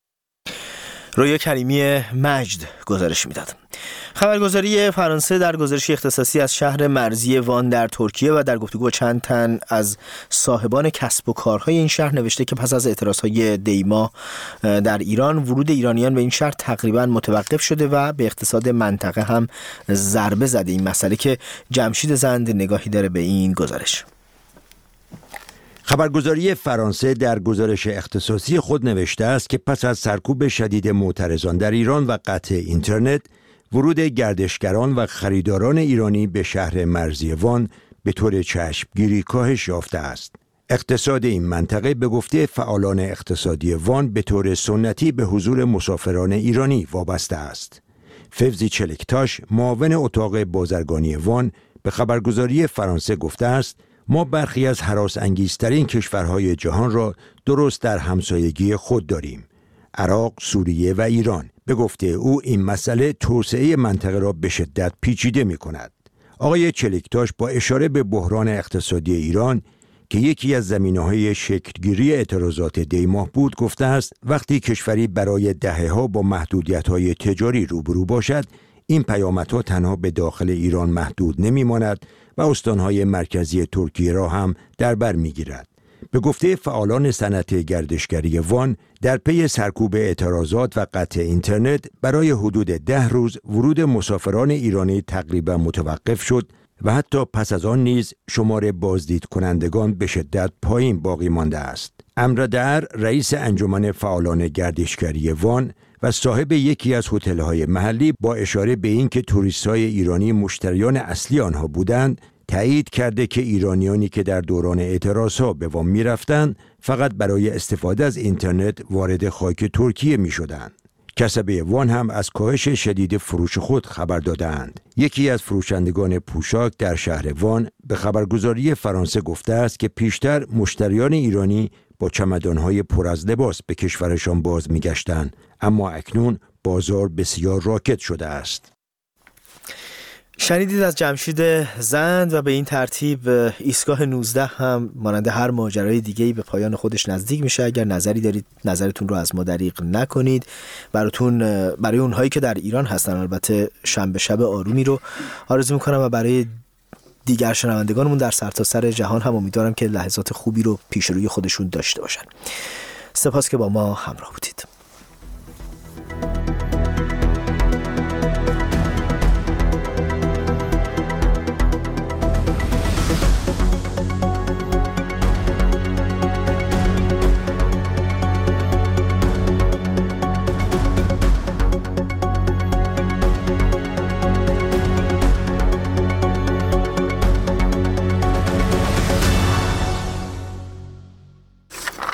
رویا کریمی مجد گزارش میداد. خبرگزاری فرانسه در گزارشی اختصاصی از شهر مرزی وان در ترکیه و در گفتگو چند تن از صاحبان کسب و کارهای این شهر نوشته که پس از اعتراضهای دی‌ماه در ایران ورود ایرانیان به این شهر تقریبا متوقف شده و به اقتصاد منطقه هم ضربه زده. این مسئله که جمشید زند نگاهی داره به این گزارش. خبرگزاری فرانسه در گزارش اختصاصی خود نوشته است که پس از سرکوب شدید معترضان در ایران و قطع اینترنت، ورود گردشگران و خریداران ایرانی به شهر مرزی وان به طور چشمگیری کاهش یافته است. اقتصاد این منطقه به گفته فعالان اقتصادی وان به طور سنتی به حضور مسافران ایرانی وابسته است. فوزی چلکتاش، معاون اتاق بازرگانی وان، به خبرگزاری فرانسه گفته است ما برخی از هراس انگیزترین کشورهای جهان را درست در همسایگی خود داریم. عراق، سوریه و ایران. به گفته او این مسئله توسعه منطقه را به شدت پیچیده می کند. آقای چلکتاش با اشاره به بحران اقتصادی ایران که یکی از زمینه‌های شکلگیری اعتراضات دیماه بود گفته است وقتی کشوری برای دهه‌ها با محدودیت‌های تجاری روبرو باشد، این پیامدها تنها به داخل ایران محدود نمی‌ماند و استان‌های مرکزی ترکیه را هم در بر می‌گیرد. به گفته فعالان صنعت گردشگری وان، در پی سرکوب اعتراضات و قطع اینترنت برای حدود ده روز ورود مسافران ایرانی تقریبا متوقف شد و حتی پس از آن نیز شمار بازدید کنندگان به شدت پایین باقی مانده است. امر دعر، رئیس انجمن فعالان گردشگری وان و صاحب یکی از هتل‌های محلی، با اشاره به اینکه توریست‌های ایرانی مشتریان اصلی آنها بودند، تایید کرده که ایرانیانی که در دوران اعتراضها به وان می‌رفتند فقط برای استفاده از اینترنت وارد خاک ترکیه می‌شدند. کسبه وان هم از کاهش شدید فروش خود خبر دادند. یکی از فروشندگان پوشاک در شهر وان به خبرگزاری فرانسه گفته است که پیشتر مشتریان ایرانی با چمدان‌های پر از لباس به کشورشان باز می‌گشتند، اما اکنون بازار بسیار راکد شده است. شنیدید از جمشید زند و به این ترتیب ایستگاه نوزده هم مانند هر ماجرای دیگه‌ای به پایان خودش نزدیک میشه. اگر نظری دارید نظرتون رو از ما دریغ نکنید. براتون برای اونهایی که در ایران هستن البته شنبه شب آرومی رو آرزو میکنم و برای دیگر شنوندگانمون در سرتاسر جهان هم امیدوارم که لحظات خوبی رو پیش روی خودشون داشته باشن. سپاس که با ما همراه بودید.